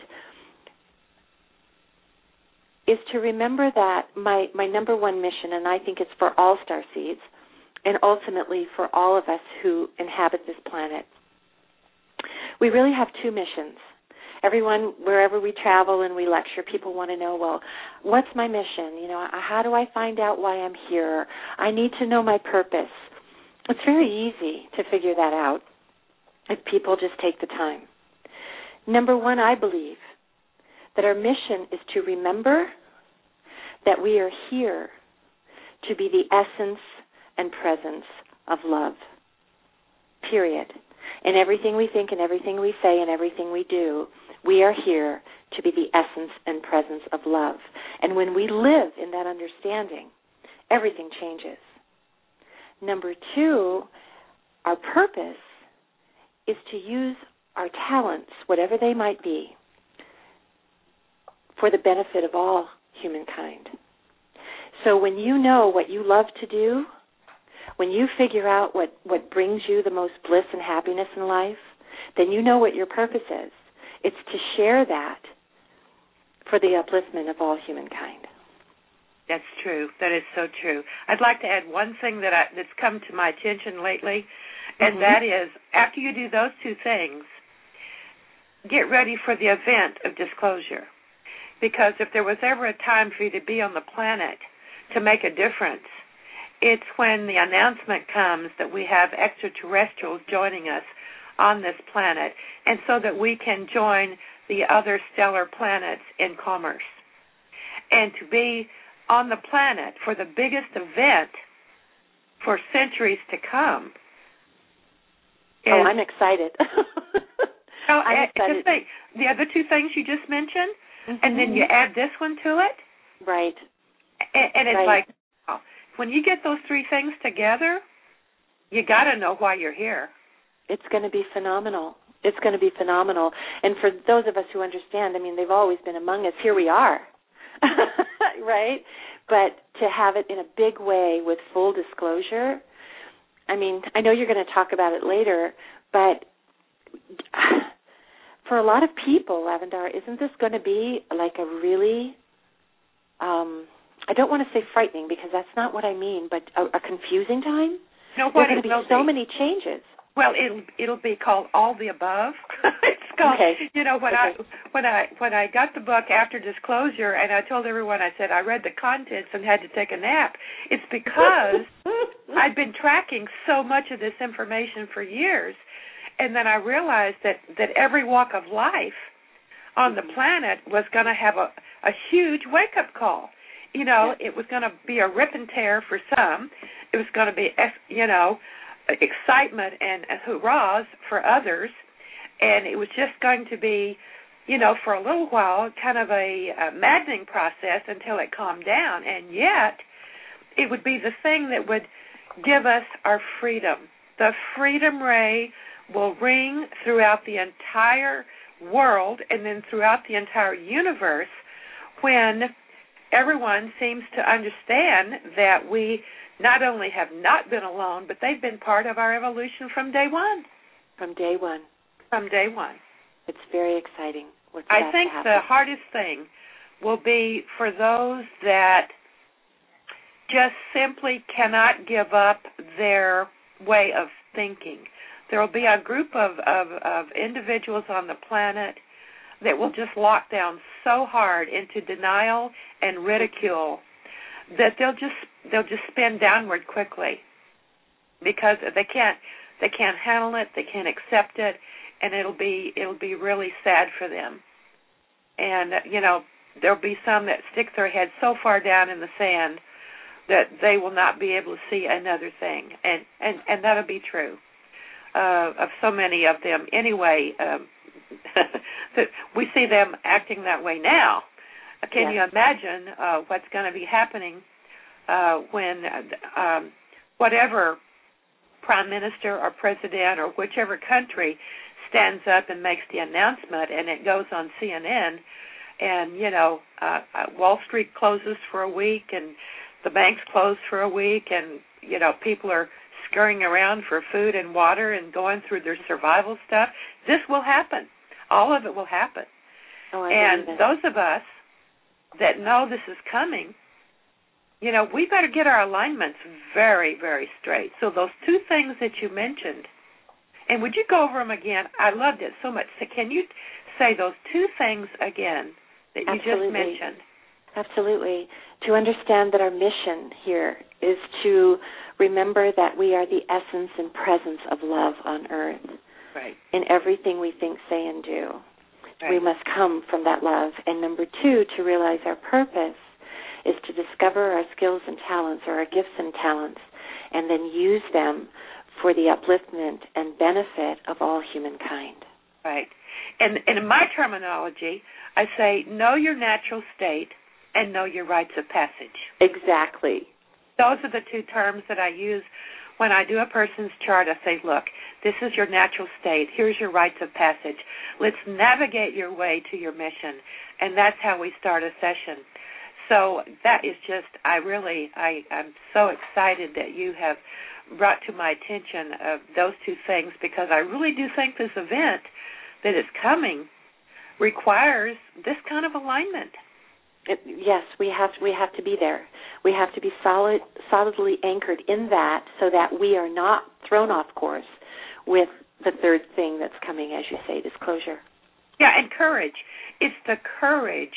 is to remember that my, my number one mission, and I think it's for all starseeds, and ultimately for all of us who inhabit this planet, we really have two missions. Everyone, wherever we travel and we lecture, people want to know, well, what's my mission? You know, how do I find out why I'm here? I need to know my purpose. It's very easy to figure that out if people just take the time. Number one, I believe that our mission is to remember that we are here to be the essence and presence of love, period. In everything we think and everything we say and everything we do, we are here to be the essence and presence of love. And when we live in that understanding, everything changes. Number two, our purpose is to use our talents, whatever they might be, for the benefit of all humankind. So when you know what you love to do, when you figure out what, what brings you the most bliss and happiness in life, then you know what your purpose is. It's to share that for the upliftment of all humankind. That's true. That is so true. I'd like to add one thing that I, that's come to my attention lately, and mm-hmm. that is after you do those two things, get ready for the event of disclosure. Because if there was ever a time for you to be on the planet to make a difference, it's when the announcement comes that we have extraterrestrials joining us on this planet, and so that we can join the other stellar planets in commerce. And to be on the planet for the biggest event for centuries to come. Is, oh, I'm excited. oh, I'm excited. Just think, the other two things you just mentioned, mm-hmm. and then you add this one to it. Right. And, and it's right. like, oh, when you get those three things together, you got to know why you're here. It's going to be phenomenal. It's going to be phenomenal. And for those of us who understand, I mean, they've always been among us. Here we are, right? But to have it in a big way with full disclosure, I mean, I know you're going to talk about it later, but for a lot of people, Lavendar, isn't this going to be like a really, um, I don't want to say frightening because that's not what I mean, but a, a confusing time? No, there are going to be so many changes. Well, it'll, it'll be called all the above. It's So, okay. you know, when okay. I when I when I got the book after disclosure, and I told everyone, I said I read the contents and had to take a nap. It's because I'd been tracking so much of this information for years, and then I realized that that every walk of life on the planet was going to have a a huge wake up call. You know, it was going to be a rip and tear for some. It was going to be, you know, excitement and hurrahs for others. And it was just going to be, you know, for a little while, kind of a, a maddening process until it calmed down. And yet, it would be the thing that would give us our freedom. The freedom ray will ring throughout the entire world and then throughout the entire universe when everyone seems to understand that we not only have not been alone, but they've been part of our evolution from day one. From day one. From day one. It's very exciting. What's I think the hardest thing will be for those that just simply cannot give up their way of thinking. There will be a group of, of, of individuals on the planet that will just lock down so hard into denial and ridicule that they'll just they'll just spin downward quickly because they can't they can't handle it, they can't accept it, and it'll be it'll be really sad for them. And you know, there'll be some that stick their head so far down in the sand that they will not be able to see another thing, and and, and that'll be true uh, of so many of them anyway. Um, that we see them acting that way now. Can yes. you imagine uh, what's going to be happening uh, when um, whatever prime minister or president or whichever country stands up and makes the announcement and it goes on C N N and, you know, uh, Wall Street closes for a week and the banks close for a week and, you know, people are scurrying around for food and water and going through their survival stuff. This will happen. All of it will happen. Oh, I and those of us that know this is coming, you know, we better get our alignments very, very straight. So those two things that you mentioned, and would you go over them again? I loved it so much. So can you say those two things again that you Absolutely. just mentioned? Absolutely. To understand that our mission here is to remember that we are the essence and presence of love on earth. Right. In everything we think, say, and do. Right. We must come from that love. And number two, to realize our purpose is to discover our skills and talents or our gifts and talents and then use them for the upliftment and benefit of all humankind. Right. And, and in my terminology, I say know your natural state and know your rites of passage. Exactly. Those are the two terms that I use when I do a person's chart. I say, look, this is your natural state. Here's your rites of passage. Let's navigate your way to your mission. And that's how we start a session. So that is just, I really, I, I'm so excited that you have brought to my attention of those two things because I really do think this event that is coming requires this kind of alignment. It, yes, we have we have to be there. We have to be solid, solidly anchored in that so that we are not thrown off course with the third thing that's coming, as you say, disclosure. Yeah, and courage. It's the courage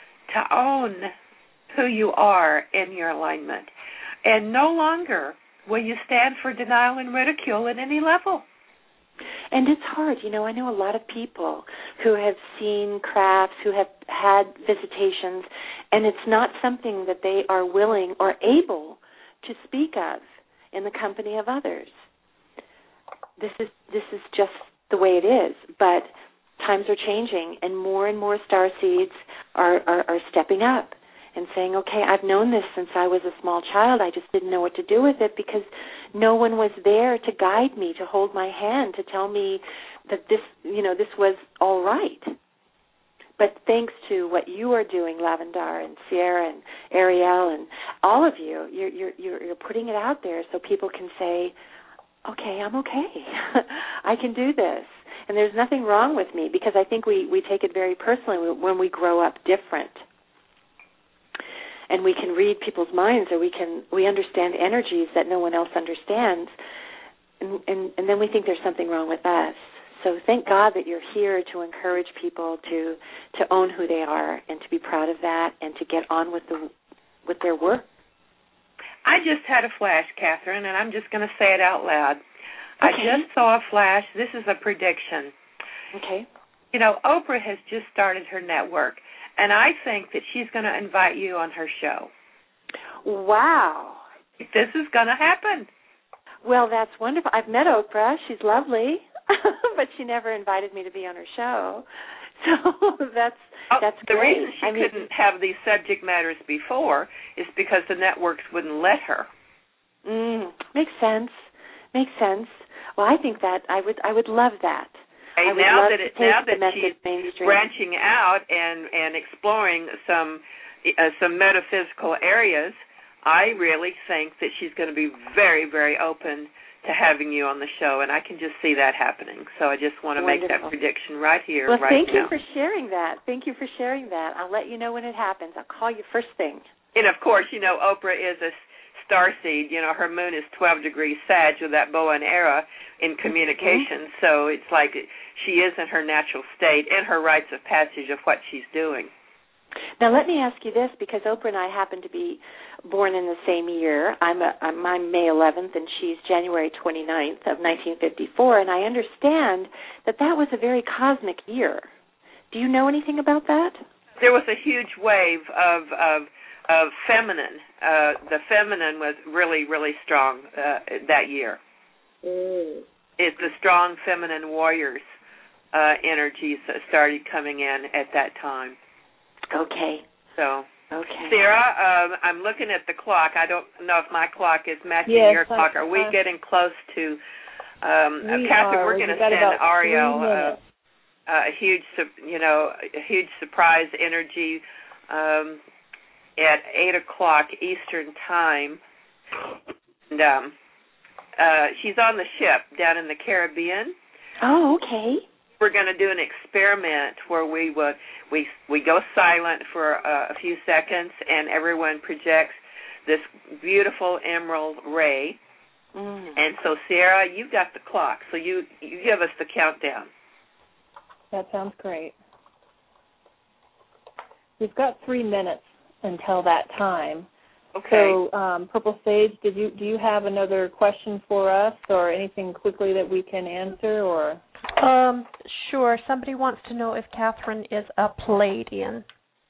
to own who you are in your alignment. And no longer will you stand for denial and ridicule at any level. And it's hard. You know, I know a lot of people who have seen crafts, who have had visitations, and it's not something that they are willing or able to speak of in the company of others. This is this is just the way it is. But times are changing, and more and more starseeds are, are, are stepping up and saying, okay, I've known this since I was a small child. I just didn't know what to do with it because no one was there to guide me, to hold my hand, to tell me that this, you know, this was all right. But thanks to what you are doing, Lavendar and Sierra and Ariel and all of you, you're, you're, you're, you're putting it out there so people can say, okay, I'm okay. I can do this. And there's nothing wrong with me because I think we, we take it very personally when we grow up different. And we can read people's minds, or we can we understand energies that no one else understands, and, and, and then we think there's something wrong with us. so thank God that you're here to encourage people to to own who they are and to be proud of that and to get on with the with their work. I just had a flash, Catherine, and I'm just going to say it out loud. Okay. I just saw a flash. This is a prediction. Okay. You know, Oprah has just started her network, and I think that she's going to invite you on her show. Wow. This is going to happen. Well, that's wonderful. I've met Oprah. She's lovely, but she never invited me to be on her show. So that's oh, that's the great. reason she I mean, couldn't have these subject matters before is because the networks wouldn't let her. Mm, makes sense. Makes sense. Well, I think that I would I would love that. Hey, I would now love that to it, take now the that message she's mainstream. branching out and and exploring some uh, some metaphysical areas, I really think that she's going to be very, very open to having you on the show, and I can just see that happening. So I just want to Wonderful. make that prediction right here, well, right thank now. you for sharing that. Thank you for sharing that. I'll let you know when it happens. I'll call you first thing. And, of course, you know, Oprah is a starseed. You know, her moon is twelve degrees Sag with that bow and arrow in communication, mm-hmm. so it's like she is in her natural state and her rites of passage of what she's doing. Now, let me ask you this, because Oprah and I happen to be born in the same year. I'm, a, I'm, I'm May eleventh, and she's January twenty-ninth of nineteen fifty-four, and I understand that that was a very cosmic year. Do you know anything about that? There was a huge wave of of, of feminine. Uh, the feminine was really, really strong uh, that year. Mm. It's the strong feminine warriors uh, energies that started coming in at that time. Okay. So, okay. Sarah, um, I'm looking at the clock. I don't know if my clock is matching yes, your clock. Are we uh, getting close to, um, we Catherine, are. we're going to We've send Ariel uh, a huge, you know, a huge surprise energy um, at eight o'clock Eastern time. And um, uh, she's on the ship down in the Caribbean. Oh, okay. We're going to do an experiment where we would we we go silent for uh, a few seconds, and everyone projects this beautiful emerald ray. Mm. And so, Sarah, you've got the clock, so you you give us the countdown. That sounds great. We've got three minutes until that time. Okay. So, um, Purple Sage, did you do you have another question for us, or anything quickly that we can answer, or? Um, sure. Somebody wants to know if Catherine is a Pleiadian.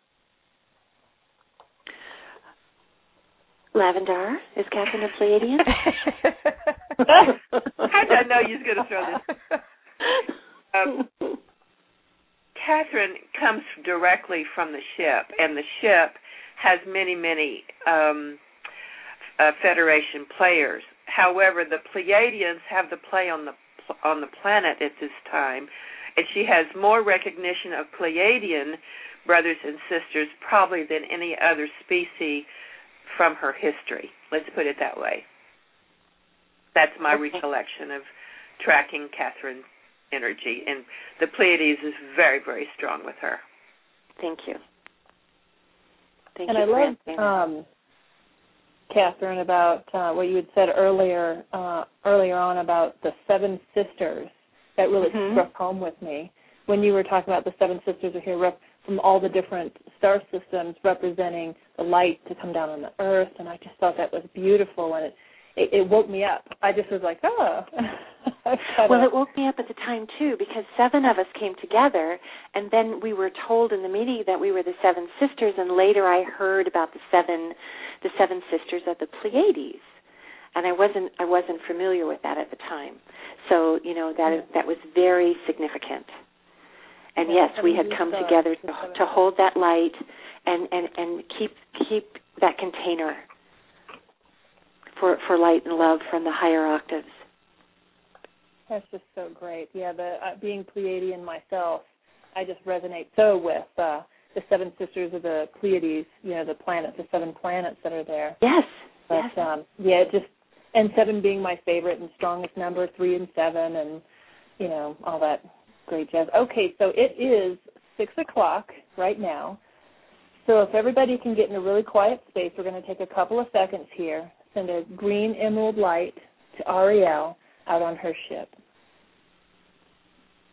Lavendar, is Catherine a Pleiadian? I didn't know you was going to throw this. Um, Catherine comes directly from the ship, and the ship has many, many um, uh, Federation players. However, the Pleiadians have the play on the on the planet at this time, and she has more recognition of Pleiadian brothers and sisters probably than any other species from her history. Let's put it that way. That's my okay. recollection of tracking Catherine's energy, and the Pleiades is very, very strong with her. Thank you. Thank and you I for loved, um, Catherine, about uh, what you had said earlier uh, earlier on about the seven sisters. That really mm-hmm. struck home with me when you were talking about the seven sisters are here rep- from all the different star systems representing the light to come down on the earth, and I just thought that was beautiful, and it it, it woke me up. I just was like, oh. Well, it woke me up at the time, too, because seven of us came together, and then we were told in the meeting that we were the seven sisters, and later I heard about the seven the seven sisters of the Pleiades, and I wasn't I wasn't familiar with that at the time. So, you know, that that was very significant. And yeah, yes, we had come stars, together to, to hold that light and, and, and keep keep that container for for light and love from the higher octaves. That's just so great. Yeah, the uh, being Pleiadian myself, I just resonate so with uh, the seven sisters of the Pleiades, you know, the planets, the seven planets that are there. Yes. But, yes. Um, yeah, it just, and seven being my favorite and strongest number, three and seven, and, you know, all that great jazz. Okay, so it is six o'clock right now. So if everybody can get in a really quiet space, we're going to take a couple of seconds here, send a green emerald light to Ariel out on her ship.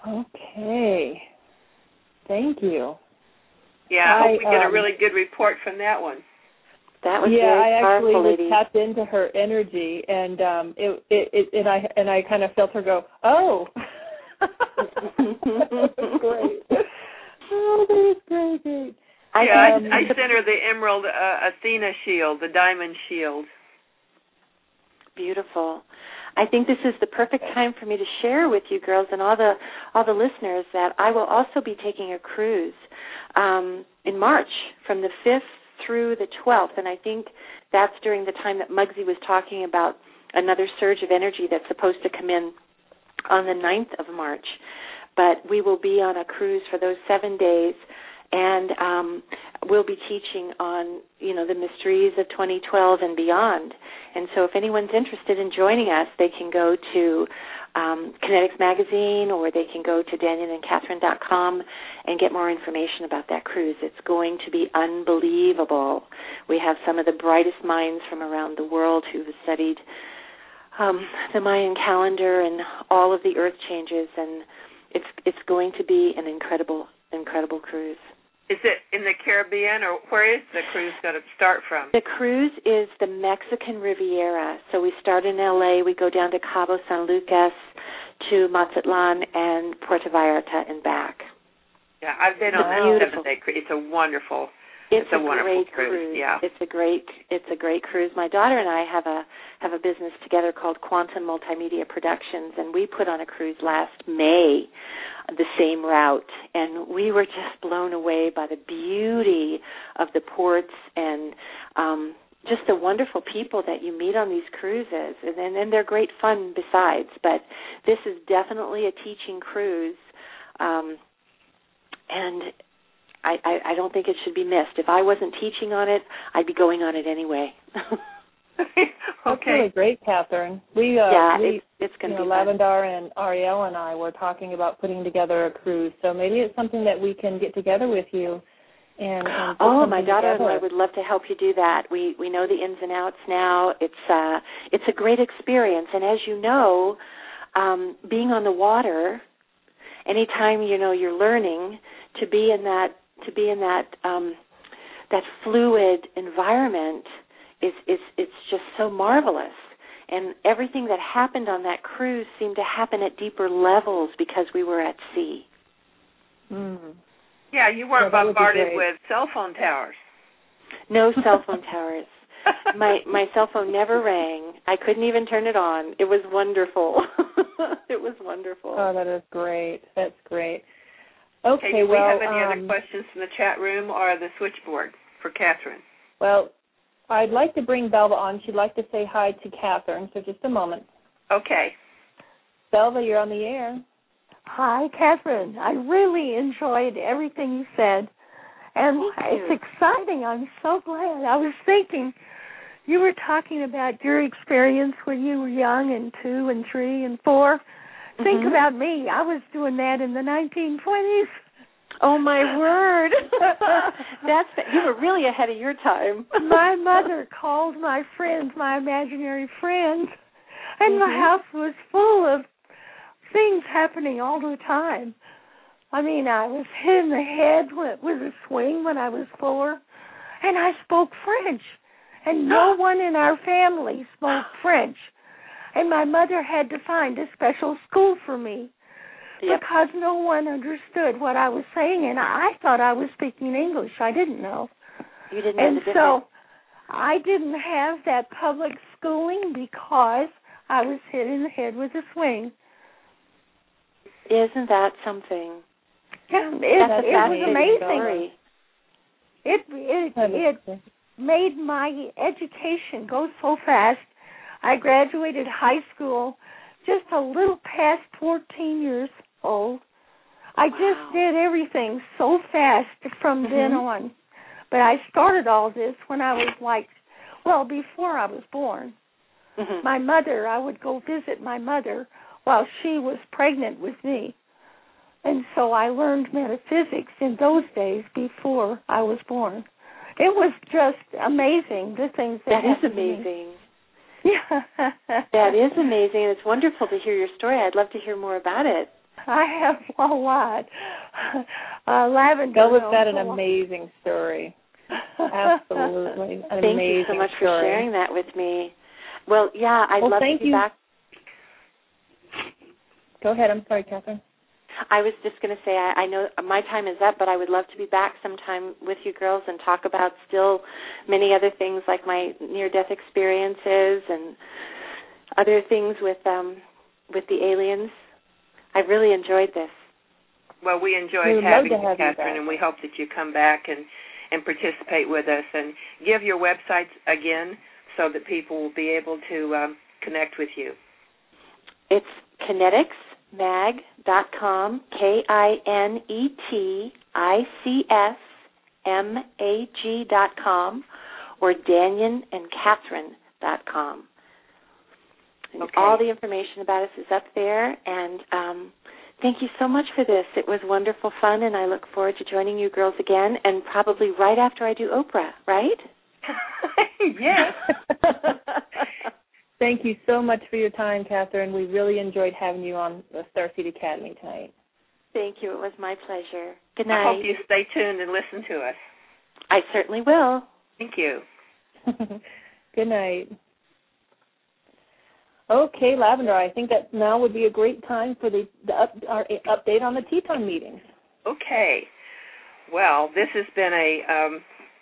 Okay. Thank you. Yeah, I hope we get um, a really good report from that one. That was yeah, very I actually powerful, was lady. tapped into her energy, and um, it, it, it, and I, and I kind of felt her go, oh, that was great. Oh, that was great, great. I, yeah, um, I, I sent her the Emerald uh, Athena shield, the diamond shield. Beautiful. I think this is the perfect time for me to share with you girls and all the all the listeners that I will also be taking a cruise um, in March from the fifth through the twelfth, and I think that's during the time that Muggsy was talking about another surge of energy that's supposed to come in on the ninth of March. But we will be on a cruise for those seven days, and um, we'll be teaching on, you know, the mysteries of twenty twelve and beyond. And so if anyone's interested in joining us, they can go to um, Kinetics Magazine, or they can go to daniel and catherine dot com and get more information about that cruise. It's going to be unbelievable. We have some of the brightest minds from around the world who have studied um, the Mayan calendar and all of the earth changes, and it's it's going to be an incredible, incredible cruise. Is it in the Caribbean, or where is the cruise going to start from? The cruise is the Mexican Riviera. So we start in L A, we go down to Cabo San Lucas, to Mazatlan and Puerto Vallarta and back. Yeah, I've been on that seven-day cruise. It's a wonderful, it's, it's a, a wonderful great cruise. cruise. Yeah, it's a great, it's a great cruise. My daughter and I have a have a business together called Quantum Multimedia Productions, and we put on a cruise last May, the same route, and we were just blown away by the beauty of the ports and um, just the wonderful people that you meet on these cruises, and then and they're great fun besides. But this is definitely a teaching cruise, um, and I, I, I don't think it should be missed. If I wasn't teaching on it, I'd be going on it anyway. Okay. That's really great, Catherine. We, uh, yeah, we, it's, it's going you to know, be fun. Lavendar and Ariel and I were talking about putting together a cruise, so maybe it's something that we can get together with you. And, and put oh, my daughter together. and I would love to help you do that. We we know the ins and outs now. It's uh it's a great experience, and as you know, um, being on the water, anytime you know you're learning to be in that to be in that um, that fluid environment is is it's just so marvelous. And everything that happened on that cruise seemed to happen at deeper levels because we were at sea. Mm. Yeah, you weren't yeah, bombarded with cell phone towers. No cell phone towers. My my cell phone never rang. I couldn't even turn it on. It was wonderful. It was wonderful. Oh, that is great. That's great. Okay, okay do we well, have any um, other questions from the chat room or the switchboard for Catherine? Well, I'd like to bring Belva on. She'd like to say hi to Catherine, so just a moment. Okay. Belva, you're on the air. Hi, Catherine. I really enjoyed everything you said, and it's exciting. I'm so glad. I was thinking, you were talking about your experience when you were young and two and three and four. Mm-hmm. Think about me. I was doing that in the nineteen twenties. Oh, my word. That's you were really ahead of your time. My mother called my friends, my imaginary friends, and mm-hmm. my house was full of things happening all the time. I mean, I was hit in the head with a swing when I was four, and I spoke French, and no one in our family spoke French, and my mother had to find a special school for me yep. because no one understood what I was saying, and I thought I was speaking English. I didn't know. You didn't and know the so I didn't have that public schooling because I was hit in the head with a swing. Isn't that something? Yeah, it, it was amazing. Story. It it it made my education go so fast. I graduated high school just a little past fourteen years old. I wow. just did everything so fast from mm-hmm. then on. But I started all this when I was like, well, before I was born. Mm-hmm. My mother, I would go visit my mother while she was pregnant with me. And so I learned metaphysics in those days before I was born. It was just amazing, the things that That is happened amazing. Yeah. That is amazing. It's wonderful to hear your story. I'd love to hear more about it. I have a lot. Uh, Lavender. Bella's got an amazing story. Absolutely. An Thank amazing you so much story. for sharing that with me. Well, yeah, I'd well, love thank to be you. back. Go ahead. I'm sorry, Catherine. I was just going to say, I, I know my time is up, but I would love to be back sometime with you girls and talk about still many other things like my near-death experiences and other things with um, with the aliens. I really enjoyed this. Well, we enjoyed we having you, have Catherine, you and we hope that you come back and, and participate with us. And give your websites again so that people will be able to um, connect with you. It's kinetics mag dot com, K I N E T I C S M A G dot com, or Danyan and Catherine dot com. And okay. All the information about us is up there, and um, thank you so much for this. It was wonderful fun, and I look forward to joining you girls again, and probably right after I do Oprah, right? Yes. Thank you so much for your time, Catherine. We really enjoyed having you on the Starseed Academy tonight. Thank you. It was my pleasure. Good night. I hope you stay tuned and listen to us. I certainly will. Thank you. Good night. Okay, Lavender, I think that now would be a great time for the, the up, our update on the Teton meetings. Okay. Well, this has been a, um,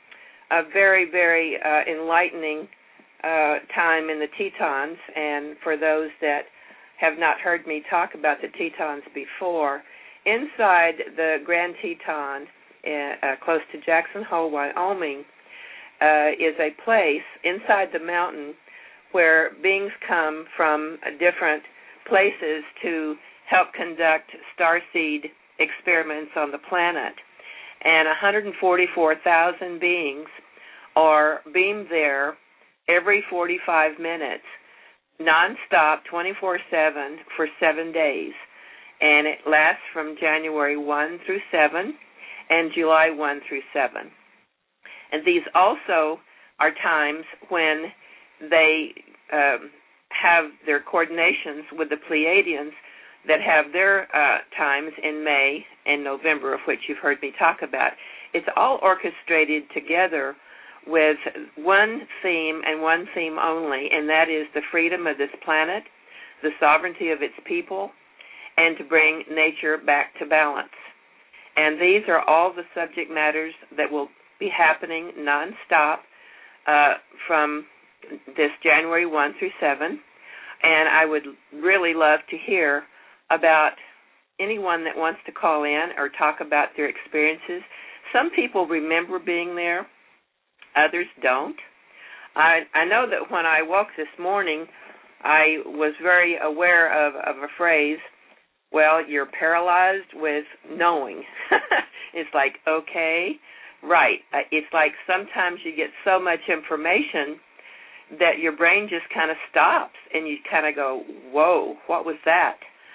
a very, very uh, enlightening Uh, time in the Tetons, and for those that have not heard me talk about the Tetons before, inside the Grand Teton, uh, uh, close to Jackson Hole, Wyoming, uh, is a place inside the mountain where beings come from different places to help conduct starseed experiments on the planet. And one hundred forty-four thousand beings are beamed there every forty-five minutes, nonstop, twenty-four seven for seven days. And it lasts from January first through seventh and July first through seventh. And these also are times when they um, have their coordinations with the Pleiadians that have their uh, times in May and November, of which you've heard me talk about. It's all orchestrated together with one theme and one theme only, and that is the freedom of this planet, the sovereignty of its people, and to bring nature back to balance. And these are all the subject matters that will be happening nonstop uh, from this January first through seventh. And I would really love to hear about anyone that wants to call in or talk about their experiences. Some people remember being there. Others don't. I, I know that when I woke this morning, I was very aware of, of a phrase, well, you're paralyzed with knowing. It's like, okay, right. It's like sometimes you get so much information that your brain just kind of stops and you kind of go, whoa, what was that?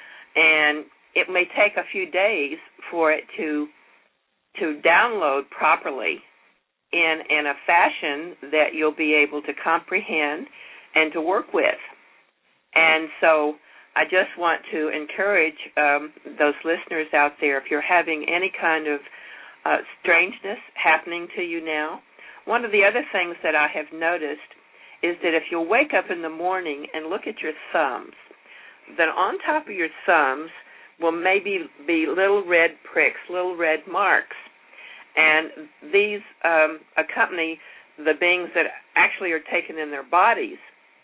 And it may take a few days for it to to download properly in, in a fashion that you'll be able to comprehend and to work with. And so I just want to encourage um, those listeners out there, if you're having any kind of uh, strangeness happening to you now, one of the other things that I have noticed is that if you'll wake up in the morning and look at your thumbs, then on top of your thumbs will maybe be little red pricks, little red marks. And these um, accompany the beings that actually are taken in their bodies,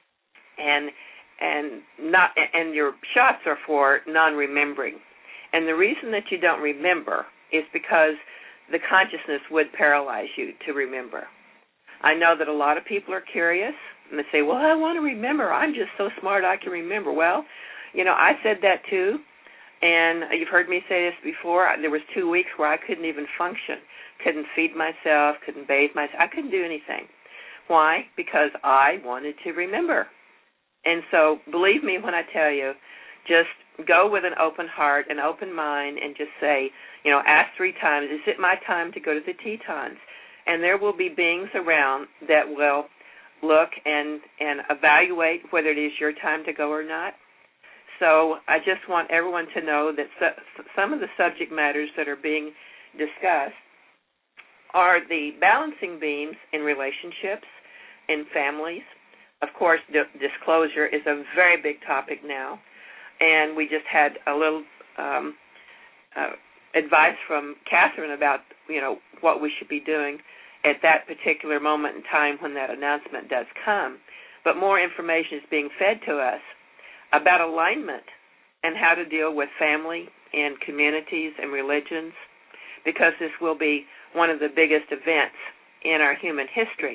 and and not and your shots are for non-remembering. And the reason that you don't remember is because the consciousness would paralyze you to remember. I know that a lot of people are curious, and they say, well, I want to remember. I'm just so smart I can remember. Well, you know, I said that too, and you've heard me say this before. There was two weeks where I couldn't even function, couldn't feed myself, couldn't bathe myself. I couldn't do anything. Why? Because I wanted to remember. And so believe me when I tell you, just go with an open heart, an open mind, and just say, you know, ask three times, is it my time to go to the Tetons? And there will be beings around that will look and, and evaluate whether it is your time to go or not. so I just want everyone to know that su- some of the subject matters that are being discussed are the balancing beams in relationships, in families. Of course, d- disclosure is a very big topic now, and we just had a little um, uh, advice from Catherine about, you know, what we should be doing at that particular moment in time when that announcement does come. But more information is being fed to us about alignment and how to deal with family and communities and religions, because this will be one of the biggest events in our human history.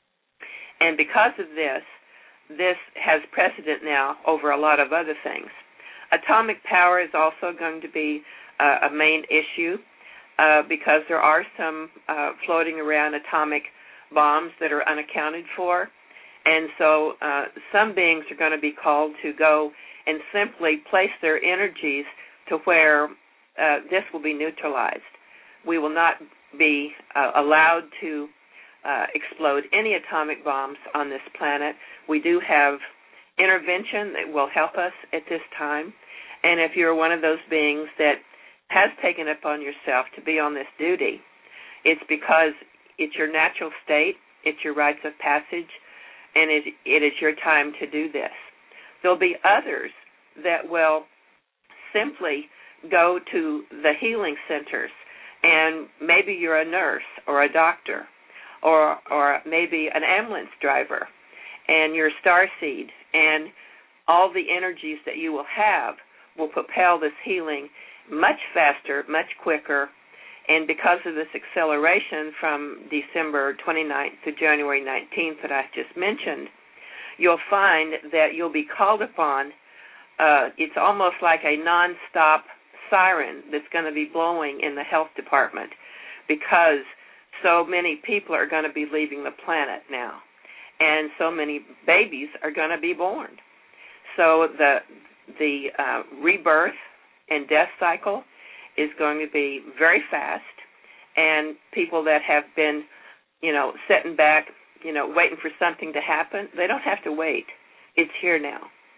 And because of this, this has precedent now over a lot of other things. Atomic power is also going to be uh, a main issue uh, because there are some uh, floating around atomic bombs that are unaccounted for. And so uh, some beings are going to be called to go and simply place their energies to where uh, this will be neutralized. We will not be uh, allowed to uh, explode any atomic bombs on this planet. We do have intervention that will help us at this time. And if you're one of those beings that has taken it upon yourself to be on this duty, it's because it's your natural state, it's your rites of passage, and it, it is your time to do this. There'll be others that will simply go to the healing centers, and maybe you're a nurse or a doctor or or maybe an ambulance driver, and you're a starseed, and all the energies that you will have will propel this healing much faster, much quicker, and because of this acceleration from December twenty-ninth to January nineteenth that I just mentioned, you'll find that you'll be called upon. Uh, it's almost like a nonstop siren that's going to be blowing in the health department because so many people are going to be leaving the planet now, and so many babies are going to be born. So the the uh, rebirth and death cycle is going to be very fast, and people that have been, you know, sitting back, you know, waiting for something to happen, they don't have to wait. It's here now.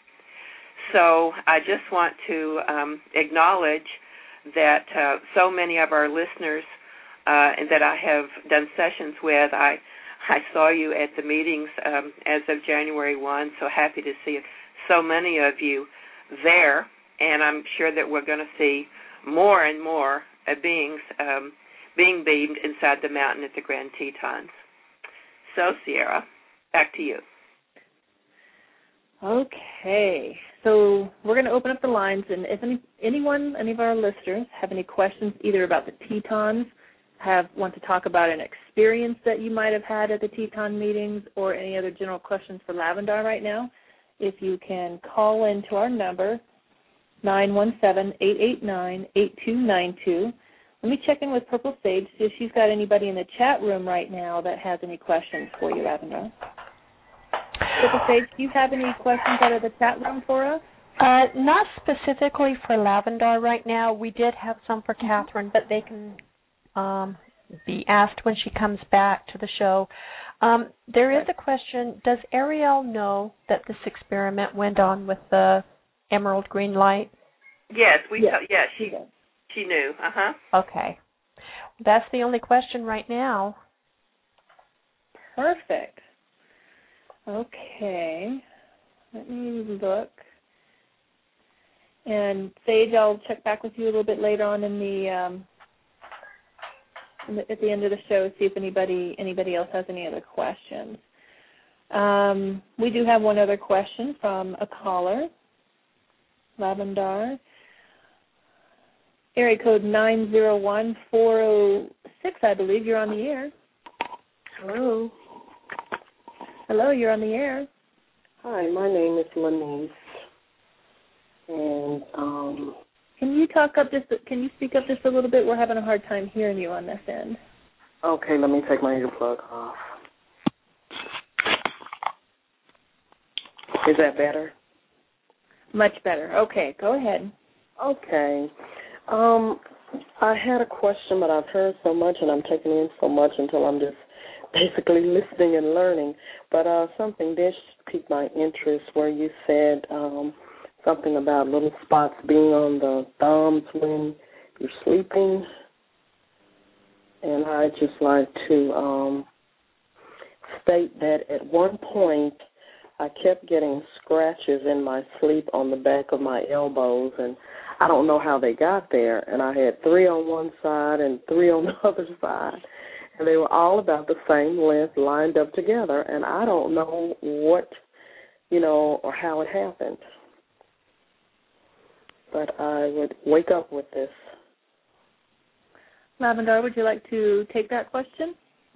So I just want to um, acknowledge that uh, so many of our listeners uh, that I have done sessions with, I I saw you at the meetings um, as of January first, so happy to see so many of you there, and I'm sure that we're going to see more and more uh, beings um, being beamed inside the mountain at the Grand Tetons. So, Sierra, back to you. Okay, so we're going to open up the lines, and if any, anyone, any of our listeners have any questions either about the Tetons, have want to talk about an experience that you might have had at the Teton meetings, or any other general questions for Lavendar right now, if you can call in to our number, nine one seven, eight eight nine, eight two nine two. Let me check in with Purple Sage, see if she's got anybody in the chat room right now that has any questions for you, Lavendar. Purple Sage, do you have any questions out of the chat room for us? Uh, not specifically for Lavendar right now. We did have some for Catherine, but they can um, be asked when she comes back to the show. Um, there is a question, does Ariel know that this experiment went on with the emerald green light? Yes, we. Yes, T- yes she she knew. Uh huh. Okay, that's the only question right now. Perfect. Okay, let me look. And Sage, I'll check back with you a little bit later on in the, um, in the at the end of the show, see if anybody anybody else has any other questions. Um, we do have one other question from a caller. Lavendar. Area code nine zero one four zero six, I believe. You're on the air. Hello. Hello, you're on the air. Hi, my name is Lenise. And, um... Can you talk up just, can you speak up just a little bit? We're having a hard time hearing you on this end. Okay, let me take my earplug off. Is that better? Much better. Okay, go ahead. Okay. Um, I had a question, but I've heard so much and I'm taking in so much until I'm just basically listening and learning. But uh, something did pique my interest where you said um, something about little spots being on the thumbs when you're sleeping. And I'd just like to um, state that at one point I kept getting scratches in my sleep on the back of my elbows, and I don't know how they got there. And I had three on one side and three on the other side, and they were all about the same length lined up together, and I don't know what, you know, or how it happened. But I would wake up with this. Lavendar, would you like to take that question?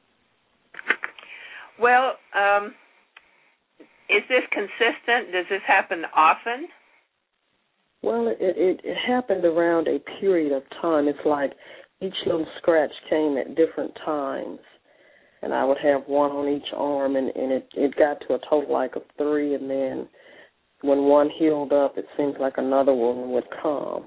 Well, um, is this consistent? Does this happen often? Well, it, it, it happened around a period of time. It's like each little scratch came at different times, and I would have one on each arm, and, and it, it got to a total like of three, and then when one healed up, it seems like another one would come.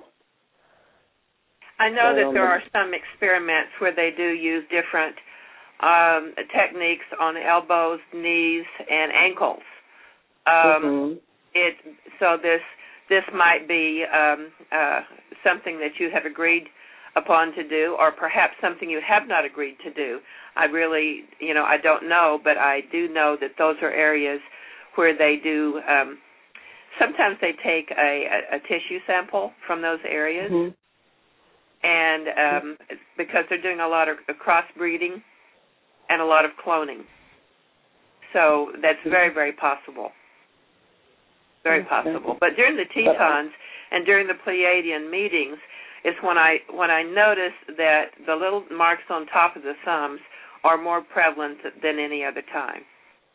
I know that there are some experiments where they do use different um, techniques on elbows, knees, and ankles. Um, mm-hmm. It so this this might be um, uh, something that you have agreed upon to do, or perhaps something you have not agreed to do. I really, you know, I don't know, but I do know that those are areas where they do. Um, sometimes they take a, a, a tissue sample from those areas. Mm-hmm. And um, because they're doing a lot of crossbreeding and a lot of cloning. So that's very, very possible. Very possible. But during the Tetons and during the Pleiadian meetings is when I when I noticed that the little marks on top of the thumbs are more prevalent than any other time.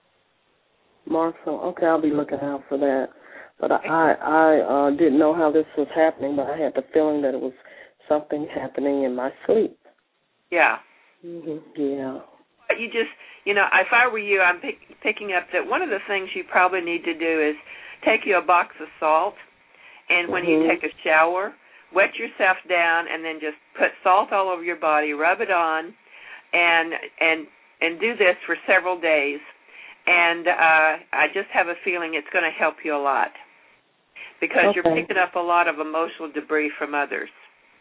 Marks on, okay, I'll be looking out for that. But I, I uh, didn't know how this was happening, but I had the feeling that it was something happening in my sleep. Yeah. Mm-hmm. Yeah. You just, you know, if I were you, I'm pick, picking up that one of the things you probably need to do is take you a box of salt, and when mm-hmm. you take a shower, wet yourself down, and then just put salt all over your body, rub it on, and and and do this for several days. And uh, I just have a feeling it's going to help you a lot because okay. you're picking up a lot of emotional debris from others.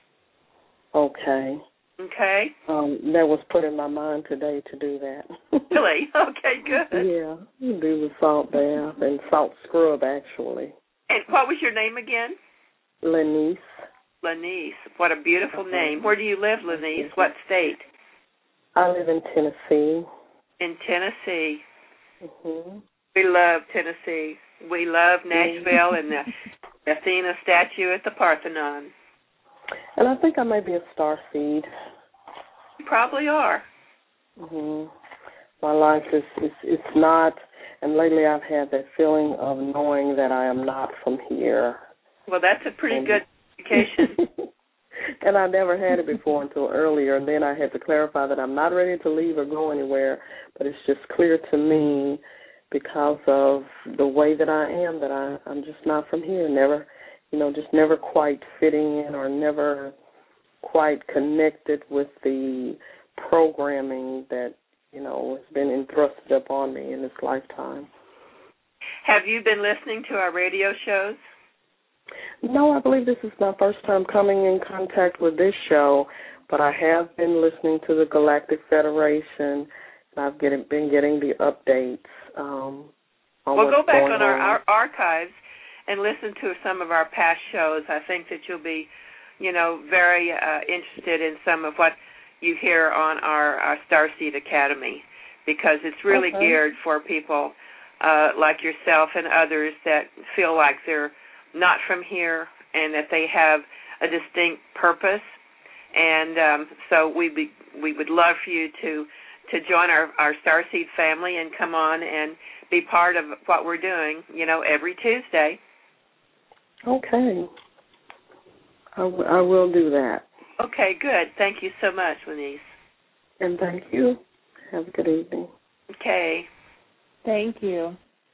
Okay. Okay. Um, that was put in my mind today to do that. Really? Okay, good. Yeah, do the salt bath and salt scrub, actually. And what was your name again? Lenice. Lenice. What a beautiful uh-huh. name. Where do you live, Lenice? What state? I live in Tennessee. In Tennessee. Mm-hmm. We love Tennessee. We love Nashville and the Athena statue at the Parthenon. And I think I may be a starseed. You probably are. Mm-hmm. My life is, is it's not, and lately I've had that feeling of knowing that I am not from here. Well, that's a pretty and, good indication. And I never had it before until earlier, and then I had to clarify that I'm not ready to leave or go anywhere, but it's just clear to me because of the way that I am that I, I'm just not from here, never, you know, just never quite fitting in or never quite connected with the programming that, you know, has been entrusted upon me in this lifetime. Have you been listening to our radio shows? No, I believe this is my first time coming in contact with this show, but I have been listening to the Galactic Federation, and I've getting, been getting the updates. Um, on well, go back on our, our archives and listen to some of our past shows. I think that you'll be, you know, very uh, interested in some of what you hear on our, our Starseed Academy, because it's really okay. geared for people uh, like yourself and others that feel like they're not from here and that they have a distinct purpose. And um, so we be, we would love for you to to join our, our Starseed family and come on and be part of what we're doing, you know, every Tuesday. Okay. I, w- I will do that. Okay, good. Thank you so much, Lenice. And thank you. Have a good evening. Okay. Thank you.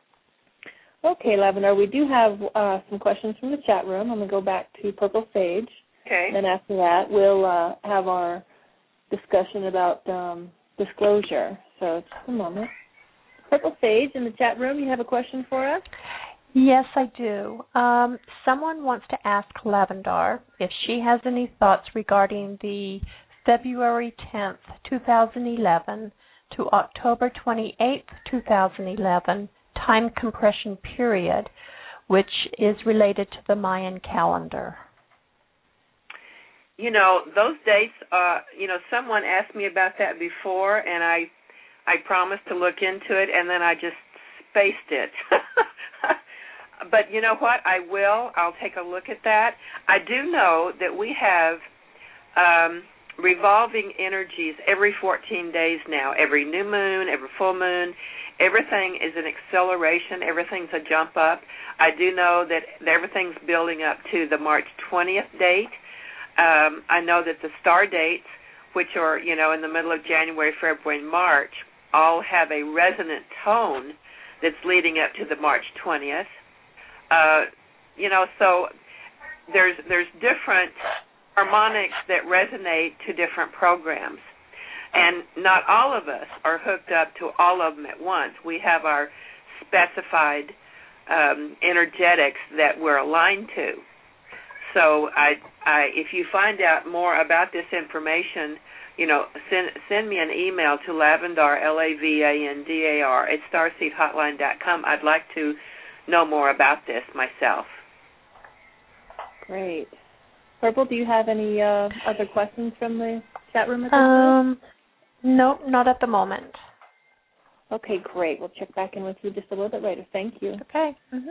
Okay, Lavendar, we do have uh, some questions from the chat room. I'm going to go back to Purple Sage. Okay. And then after that, we'll uh, have our discussion about um, disclosure. So just a moment. Purple Sage in the chat room, you have a question for us? Yes, I do. Um, someone wants to ask Lavendar if she has any thoughts regarding the February tenth, twenty eleven to October twenty-eighth, twenty eleven time compression period, which is related to the Mayan calendar. You know, those dates, uh, you know, someone asked me about that before, and I I promised to look into it, and then I just spaced it. But you know what? I will. I'll take a look at that. I do know that we have um, revolving energies every fourteen days now. Every new moon, every full moon, everything is an acceleration. Everything's a jump up. I do know that everything's building up to the March twentieth date. Um, I know that the star dates, which are, you know, in the middle of January, February, and March, all have a resonant tone that's leading up to the March twentieth. Uh, you know, so there's there's different harmonics that resonate to different programs. And not all of us are hooked up to all of them at once. We have our specified um, energetics that we're aligned to. So I, I, if you find out more about this information, you know, send send me an email to Lavendar, L A V A N D A R, at starseed hotline dot com. I'd like to know more about this myself. Great. Purple, do you have any uh, other questions from the chat room at this Um, no, not at the moment. Okay, great. We'll check back in with you just a little bit later. Thank you. Okay. Mm-hmm.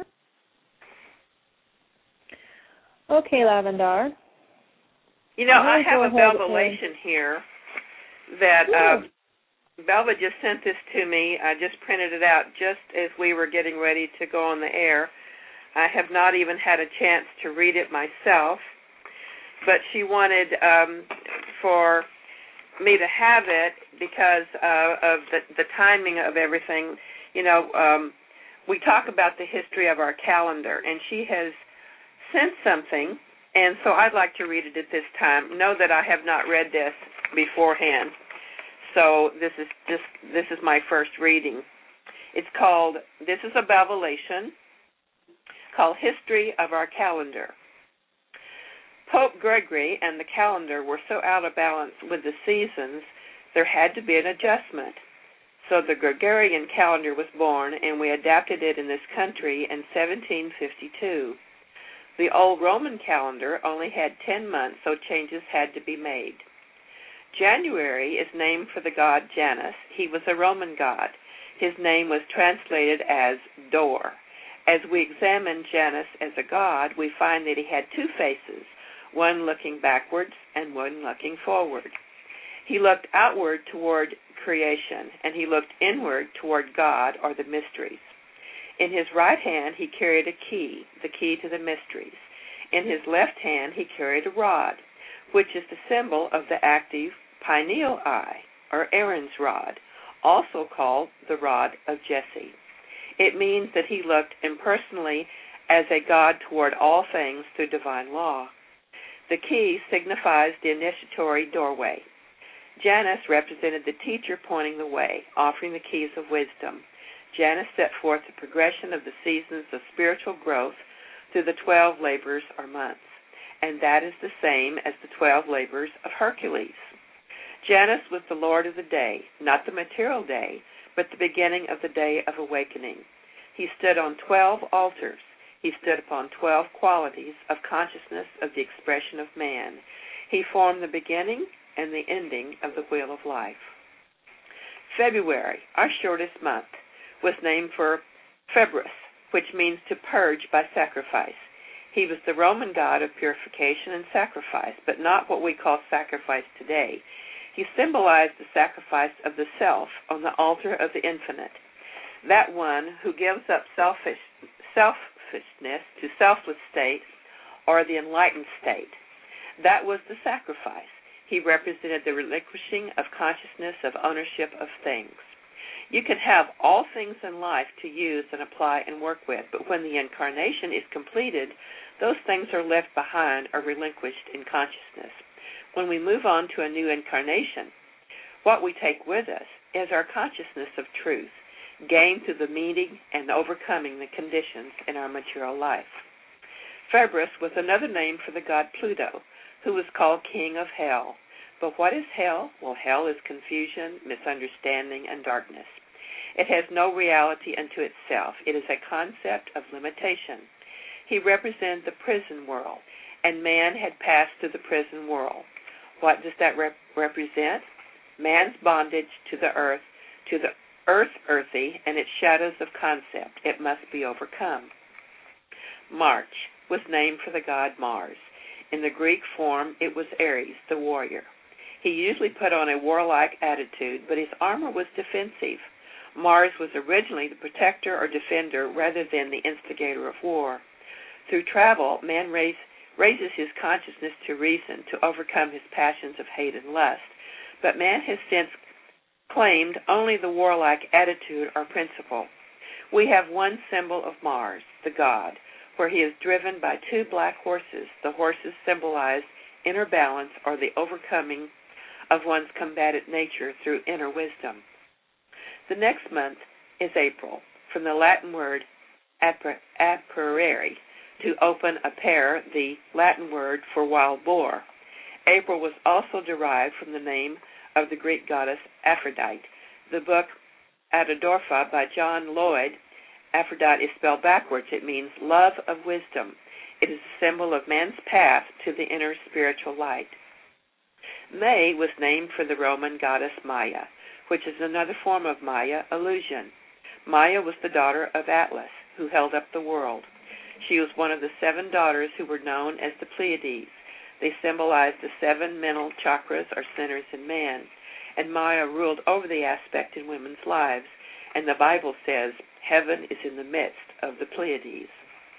Okay, Lavendar. You know, I have a belvelation here that uh, Belva just sent this to me. I just printed it out just as we were getting ready to go on the air. I have not even had a chance to read it myself, but she wanted um, for me to have it because uh, of the, the timing of everything. You know, um, we talk about the history of our calendar, and she has sent something, and so I'd like to read it at this time. Know that I have not read this beforehand, so this is just this is my first reading. It's called, this is a belvelation, called History of Our Calendar. Pope Gregory and the calendar were so out of balance with the seasons, there had to be an adjustment. So the Gregorian calendar was born, and we adapted it in this country in seventeen fifty-two. The old Roman calendar only had ten months, so changes had to be made. January is named for the god Janus. He was a Roman god. His name was translated as door. As we examine Janus as a god, we find that he had two faces, one looking backwards and one looking forward. He looked outward toward creation, and he looked inward toward God or the mysteries. In his right hand he carried a key, the key to the mysteries. In his left hand he carried a rod, which is the symbol of the active pineal eye, or Aaron's rod, also called the rod of Jesse. It means that he looked impersonally as a God toward all things through divine law. The key signifies the initiatory doorway. Janus represented the teacher pointing the way, offering the keys of wisdom. Janus set forth the progression of the seasons of spiritual growth through the twelve labors or months, and that is the same as the twelve labors of Hercules. Janus was the Lord of the day, not the material day, but the beginning of the day of awakening. He stood on twelve altars. He stood upon twelve qualities of consciousness of the expression of man. He formed the beginning and the ending of the wheel of life. February, our shortest month, was named for Februs, which means to purge by sacrifice. He was the Roman god of purification and sacrifice, but not what we call sacrifice today. He symbolized the sacrifice of the self on the altar of the infinite, that one who gives up selfish, selfishness to selfless state or the enlightened state. That was the sacrifice. He represented the relinquishing of consciousness of ownership of things. You can have all things in life to use and apply and work with, but when the incarnation is completed, those things are left behind or relinquished in consciousness. When we move on to a new incarnation, what we take with us is our consciousness of truth, gained through the meeting and overcoming the conditions in our material life. Cerberus was another name for the god Pluto, who was called king of hell. But what is hell? Well, hell is confusion, misunderstanding, and darkness. It has no reality unto itself. It is a concept of limitation. He represented the prison world, and man had passed through the prison world. What does that rep- represent? Man's bondage to the earth, to the earth earthy, and its shadows of concept. It must be overcome. March was named for the god Mars. In the Greek form, it was Ares, the warrior. He usually put on a warlike attitude, but his armor was defensive. Mars was originally the protector or defender rather than the instigator of war. Through travel, man raise, raises his consciousness to reason to overcome his passions of hate and lust, but man has since claimed only the warlike attitude or principle. We have one symbol of Mars, the god, where he is driven by two black horses. The horses symbolize inner balance or the overcoming of one's combative nature through inner wisdom. The next month is April, from the Latin word aperere, to open, apere, the Latin word for wild boar. April was also derived from the name of the Greek goddess Aphrodite. The book Adadorfa by John Lloyd, Aphrodite is spelled backwards. It means love of wisdom. It is a symbol of man's path to the inner spiritual light. May was named for the Roman goddess Maya, which is another form of Maya, illusion. Maya was the daughter of Atlas, who held up the world. She was one of the seven daughters who were known as the Pleiades. They symbolized the seven mental chakras or centers in man, and Maya ruled over the aspect in women's lives, and the Bible says, heaven is in the midst of the Pleiades.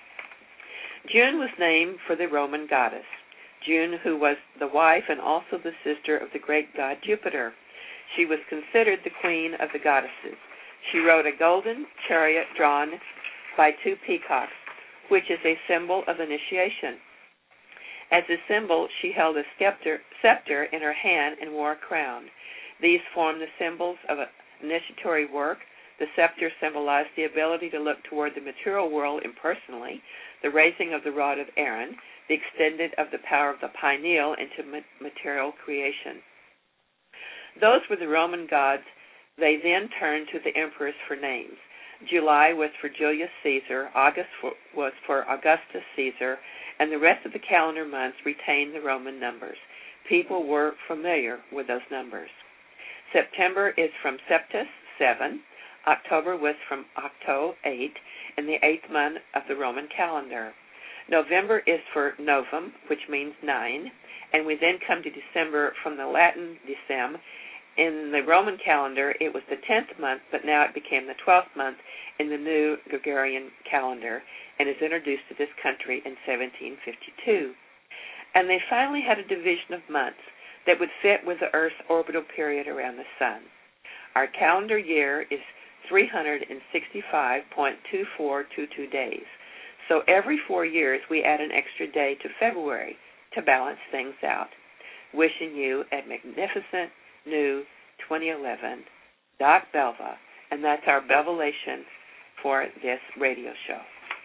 June was named for the Roman goddess, June, who was the wife and also the sister of the great god Jupiter. She was considered the queen of the goddesses. She rode a golden chariot drawn by two peacocks, which is a symbol of initiation. As a symbol, she held a scepter, scepter in her hand and wore a crown. These form the symbols of initiatory work. The scepter symbolized the ability to look toward the material world impersonally, the raising of the rod of Aaron, the extended of the power of the pineal into material creation. Those were the Roman gods. They then turned to the emperors for names. July was for Julius Caesar, August for, was for Augustus Caesar, and the rest of the calendar months retained the Roman numbers. People were familiar with those numbers. September is from Septus, seven. October was from Octo, eight, and the eighth month of the Roman calendar. November is for Novum, which means nine, and we then come to December from the Latin decem. In the Roman calendar, it was the tenth month, but now it became the twelfth month in the new Gregorian calendar and is introduced to this country in seventeen fifty-two. And they finally had a division of months that would fit with the Earth's orbital period around the Sun. Our calendar year is three hundred sixty-five point two four two two days. So every four years we add an extra day to February to balance things out. Wishing you a magnificent new twenty eleven. Doc Belva, and that's our Bevelation for this radio show.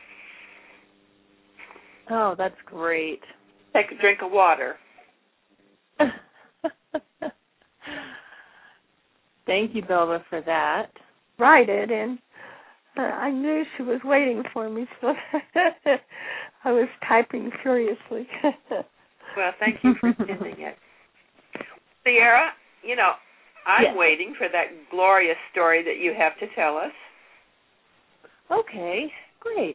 Oh, that's great. Take a drink of water. Thank you, Belva, for that. Write it, and uh, I knew she was waiting for me, so I was typing furiously. Well, thank you for sending it. Sierra, you know, I'm yes. waiting for that glorious story that you have to tell us. Okay, great.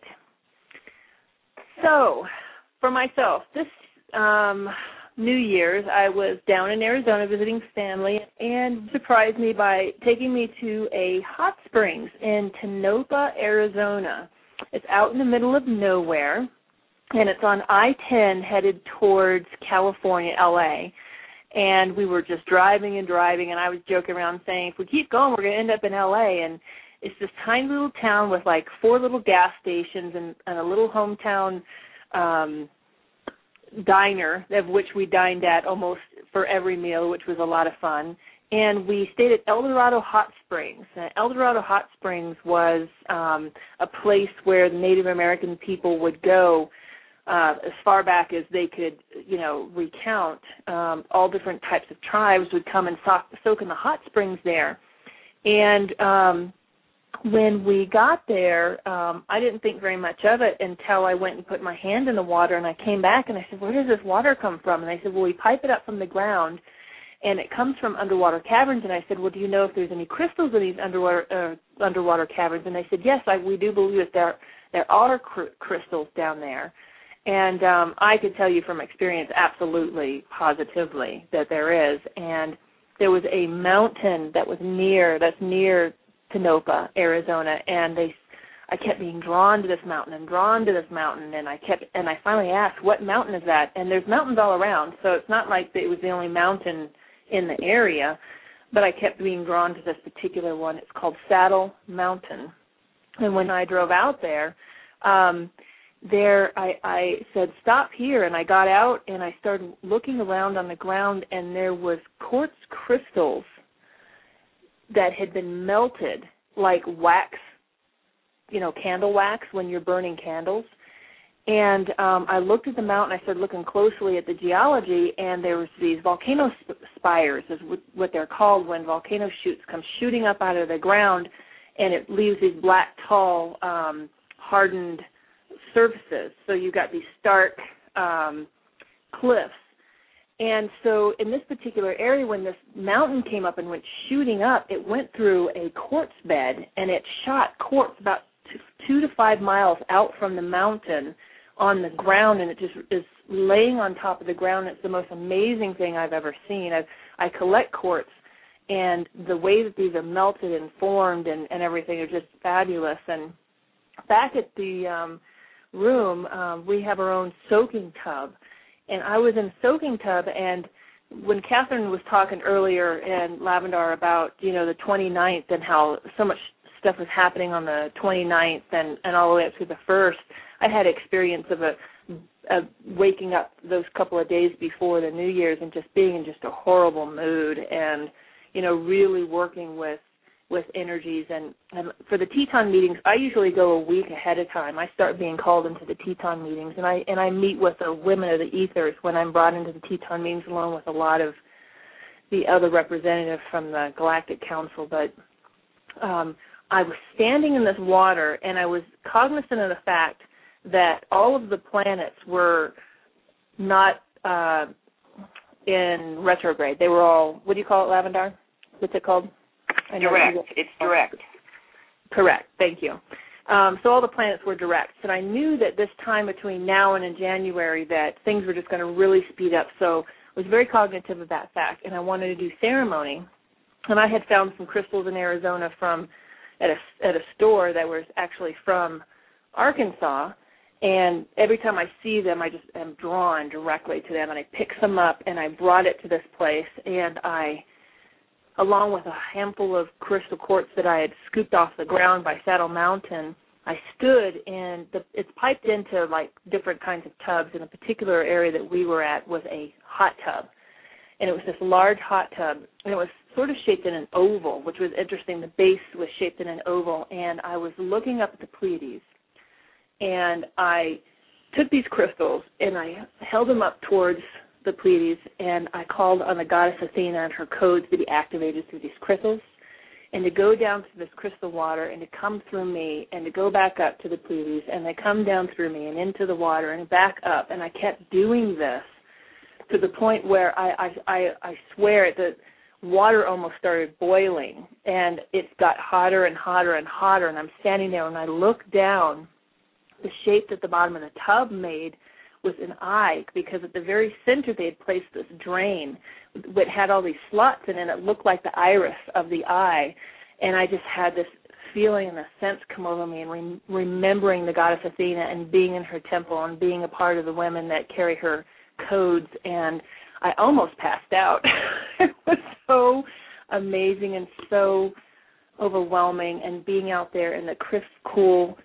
So, for myself, this um, New Year's, I was down in Arizona visiting family, and surprised me by taking me to a hot springs in Tonopah, Arizona. It's out in the middle of nowhere, and it's on I ten headed towards California, L A, and we were just driving and driving, and I was joking around saying, if we keep going, we're going to end up in L A, and it's this tiny little town with like four little gas stations and, and a little hometown um, diner, of which we dined at almost for every meal, which was a lot of fun. and we stayed at El Dorado Hot Springs. And El Dorado Hot Springs was um, a place where the Native American people would go uh, as far back as they could, you know, recount. Um, all different types of tribes would come and soak, soak in the hot springs there. And um, when we got there, um, I didn't think very much of it until I went and put my hand in the water, and I came back and I said, where does this water come from? And they said, well, we pipe it up from the ground, and it comes from underwater caverns. And I said, well, do you know if there's any crystals in these underwater uh, underwater caverns? And they said, yes, I, we do believe that there, there are cr- crystals down there. And um, I could tell you from experience absolutely, positively, that there is. And there was a mountain that was near, that's near Tonopah, Arizona, and they, I kept being drawn to this mountain and drawn to this mountain, and I kept, and I finally asked, what mountain is that? And there's mountains all around, so it's not like it was the only mountain in the area, but I kept being drawn to this particular one. It's called Saddle Mountain. And when I drove out there, um, there I, I said, stop here, and I got out and I started looking around on the ground, and there was quartz crystals that had been melted like wax, you know, candle wax when you're burning candles. And um, I looked at the mountain, I started looking closely at the geology, and there was these volcano sp- spires, is what they're called when volcano shoots come shooting up out of the ground, and it leaves these black, tall, um, hardened surfaces. So you've got these stark um, cliffs. And so in this particular area, when this mountain came up and went shooting up, it went through a quartz bed, and it shot quartz about two, two to five miles out from the mountain on the ground, and it just is laying on top of the ground. It's the most amazing thing I've ever seen. I've, I collect quartz, and the way that these are melted and formed and, and everything are just fabulous. And back at the um, room, um, we have our own soaking tub. And I was in a soaking tub, and when Catherine was talking earlier in Lavendar about, you know, the twenty-ninth and how so much stuff was happening on the twenty-ninth and, and all the way up to the first, I had experience of a, a waking up those couple of days before the New Year's and just being in just a horrible mood and, you know, really working with with energies. And, and for the Teton meetings, I usually go a week ahead of time. I start being called into the Teton meetings, and I and I meet with the women of the ethers when I'm brought into the Teton meetings, along with a lot of the other representatives from the Galactic Council. But um, I was standing in this water, and I was cognizant of the fact that all of the planets were not uh, in retrograde. They were all, what do you call it, Lavendar? What's it called? Direct. It's direct. Correct. Thank you. Um, so all the planets were direct. And I knew that this time between now and in January that things were just going to really speed up. So I was very cognitive of that fact, and I wanted to do ceremony. And I had found some crystals in Arizona from at a, at a store that was actually from Arkansas. And every time I see them, I just am drawn directly to them. And I pick them up, and I brought it to this place, and I, along with a handful of crystal quartz that I had scooped off the ground by Saddle Mountain, I stood in, the, it's piped into like different kinds of tubs, and a particular area that we were at was a hot tub. And it was this large hot tub, and it was sort of shaped in an oval, which was interesting. The base was shaped in an oval, and I was looking up at the Pleiades, and I took these crystals, and I held them up towards the Pleiades, and I called on the goddess Athena and her codes to be activated through these crystals, and to go down through this crystal water and to come through me and to go back up to the Pleiades, and they come down through me and into the water and back up, and I kept doing this to the point where I, I, I, I swear the water almost started boiling, and it got hotter and hotter and hotter, and I'm standing there, and I look down. The shape that the bottom of the tub made was an eye, because at the very center they had placed this drain that had all these slots in it. It looked like the iris of the eye, and I just had this feeling and a sense come over me, and re- remembering the goddess Athena and being in her temple and being a part of the women that carry her codes, and I almost passed out. It was so amazing and so overwhelming, and being out there in the crisp, cool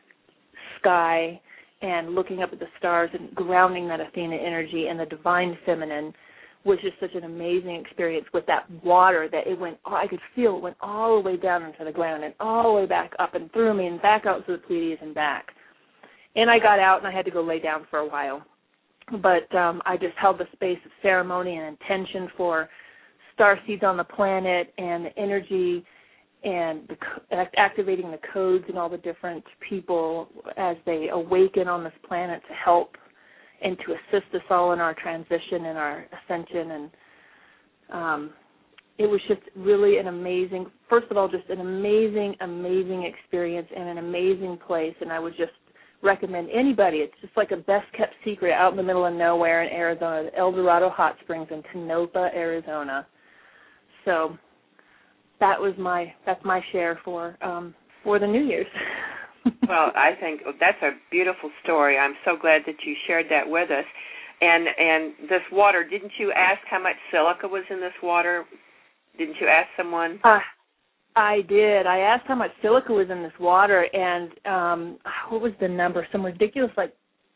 sky and looking up at the stars and grounding that Athena energy and the divine feminine was just such an amazing experience with that water that it went, oh, I could feel it went all the way down into the ground and all the way back up and through me and back out to the Pleiades and back. And I got out and I had to go lay down for a while. But um, I just held the space of ceremony and intention for starseeds on the planet and the energy and the, activating the codes and all the different people as they awaken on this planet to help and to assist us all in our transition and our ascension. And um, it was just really an amazing, first of all, just an amazing, amazing experience and an amazing place. And I would just recommend anybody, it's just like a best-kept secret out in the middle of nowhere in Arizona, the El Dorado Hot Springs in Tonopah, Arizona. So that was my, that's my share for um, for the New Year's. Well, I think that's a beautiful story. I'm so glad that you shared that with us. And and this water, didn't you ask how much silica was in this water? Didn't you ask someone? Uh, I did. I asked how much silica was in this water, and um, what was the number? Some ridiculous, like,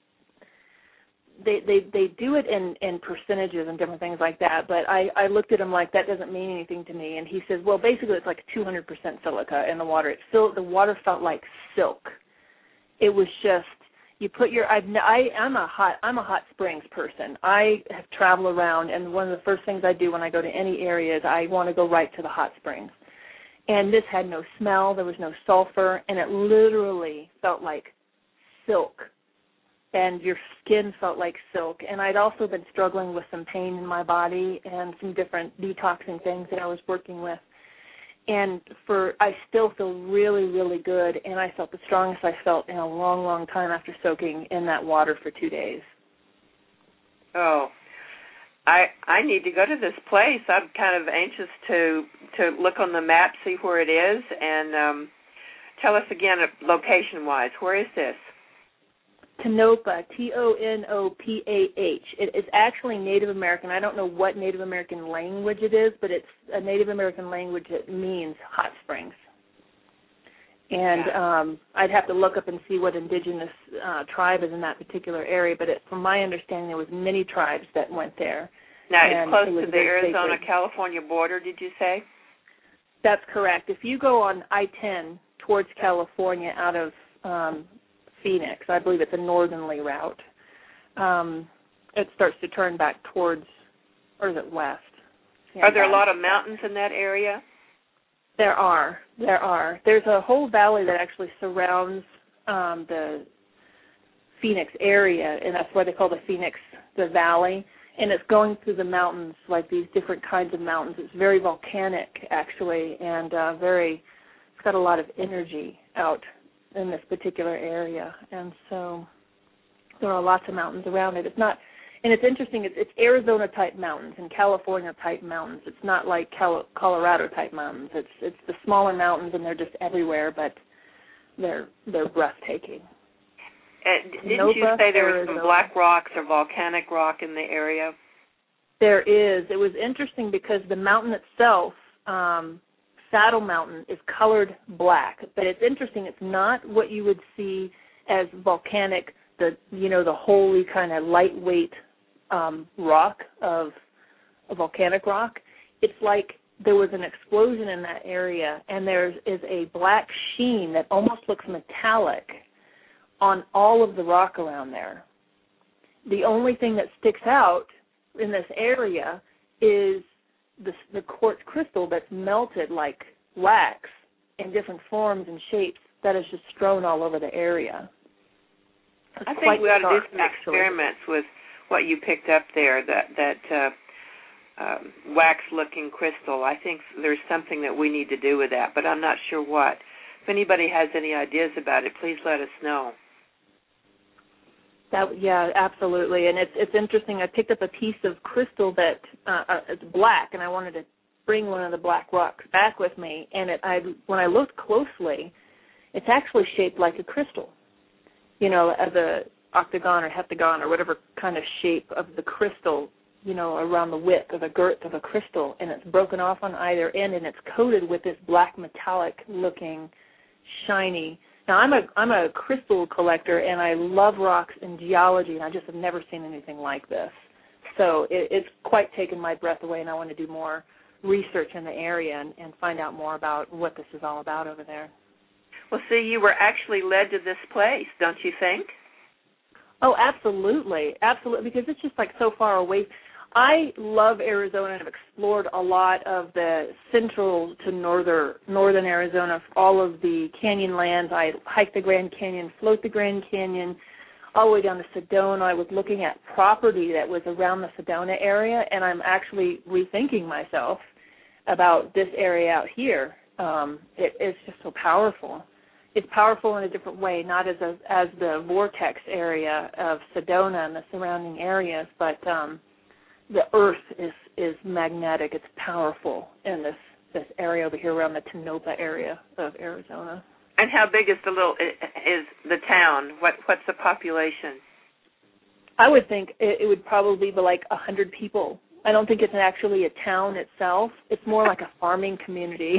they they, they do it in, in percentages and different things like that, but I, I looked at him like, that doesn't mean anything to me. And he says, well, basically it's like two hundred percent silica in the water. It felt, the water felt like silk. It was just, you put your, I've, I, I'm a hot, I'm a hot springs person. I have traveled around, and one of the first things I do when I go to any area is I want to go right to the hot springs. And this had no smell, there was no sulfur, and it literally felt like silk. And your skin felt like silk. And I'd also been struggling with some pain in my body and some different detoxing things that I was working with. And for I still feel really, really good, and I felt the strongest I felt in a long, long time after soaking in that water for two days. Oh, I I need to go to this place. I'm kind of anxious to to look on the map, see where it is, and um, tell us again, location-wise, where is this? Tonopah, T O N O P A H. It is actually Native American. I don't know what Native American language it is, but it's a Native American language that means hot springs. And um, I'd have to look up and see what indigenous uh, tribe is in that particular area, but it, from my understanding, there was many tribes that went there. Now, it's close it to the Arizona-California border, did you say? That's correct. If you go on I ten towards California out of um, Phoenix, I believe it's a northerly route, um, it starts to turn back towards, or is it west? Yeah, are there a lot of mountains in that area? There are. There are. There's a whole valley that actually surrounds um, the Phoenix area, and that's why they call the Phoenix the valley. And it's going through the mountains, like these different kinds of mountains. It's very volcanic, actually, and uh, very. It's got a lot of energy out in this particular area, and so there are lots of mountains around it. It's not, and it's interesting. It's, it's Arizona-type mountains and California-type mountains. It's not like Cal- Colorado-type mountains. It's it's the smaller mountains, and they're just everywhere, but they're they're breathtaking. Uh, didn't Nova, you say there were some black rocks or volcanic rock in the area? There is. It was interesting because the mountain itself, um, Saddle Mountain, is colored black, but it's interesting. It's not what you would see as volcanic, the you know the holy kind of lightweight um, rock of a volcanic rock. It's like there was an explosion in that area, and there is a black sheen that almost looks metallic on all of the rock around there. The only thing that sticks out in this area is the, the quartz crystal that's melted like wax in different forms and shapes that is just strewn all over the area. It's I think we ought to do some actually. experiments with what you picked up there, that, that uh, um, wax-looking crystal. I think there's something that we need to do with that, but I'm not sure what. If anybody has any ideas about it, please let us know. That, yeah, absolutely, and it's it's interesting. I picked up a piece of crystal that uh, uh, it's black, and I wanted to bring one of the black rocks back with me. And it, I when I looked closely, it's actually shaped like a crystal, you know, as a octagon or heptagon or whatever kind of shape of the crystal, you know, around the width or the girth of a crystal, and it's broken off on either end, and it's coated with this black metallic-looking, shiny. Now, I'm a I'm a crystal collector, and I love rocks and geology, and I just have never seen anything like this. so it, it's quite taken my breath away, and I want to do more research in the area and, and find out more about what this is all about over there. Well, see, you were actually led to this place, don't you think? Oh, absolutely, absolutely, because it's just like so far away. I love Arizona and have explored a lot of the central to northern northern Arizona, all of the canyon lands. I hiked the Grand Canyon, float the Grand Canyon, all the way down to Sedona. I was looking at property that was around the Sedona area, and I'm actually rethinking myself about this area out here. Um, it, it's just so powerful. It's powerful in a different way, not as a, as the vortex area of Sedona and the surrounding areas, but um, the earth is, is magnetic. It's powerful in this, this area over here around the Tonopah area of Arizona. And how big is the little is the town? What what's the population? I would think it, it would probably be like a hundred people. I don't think it's actually a town itself. It's more like a farming community.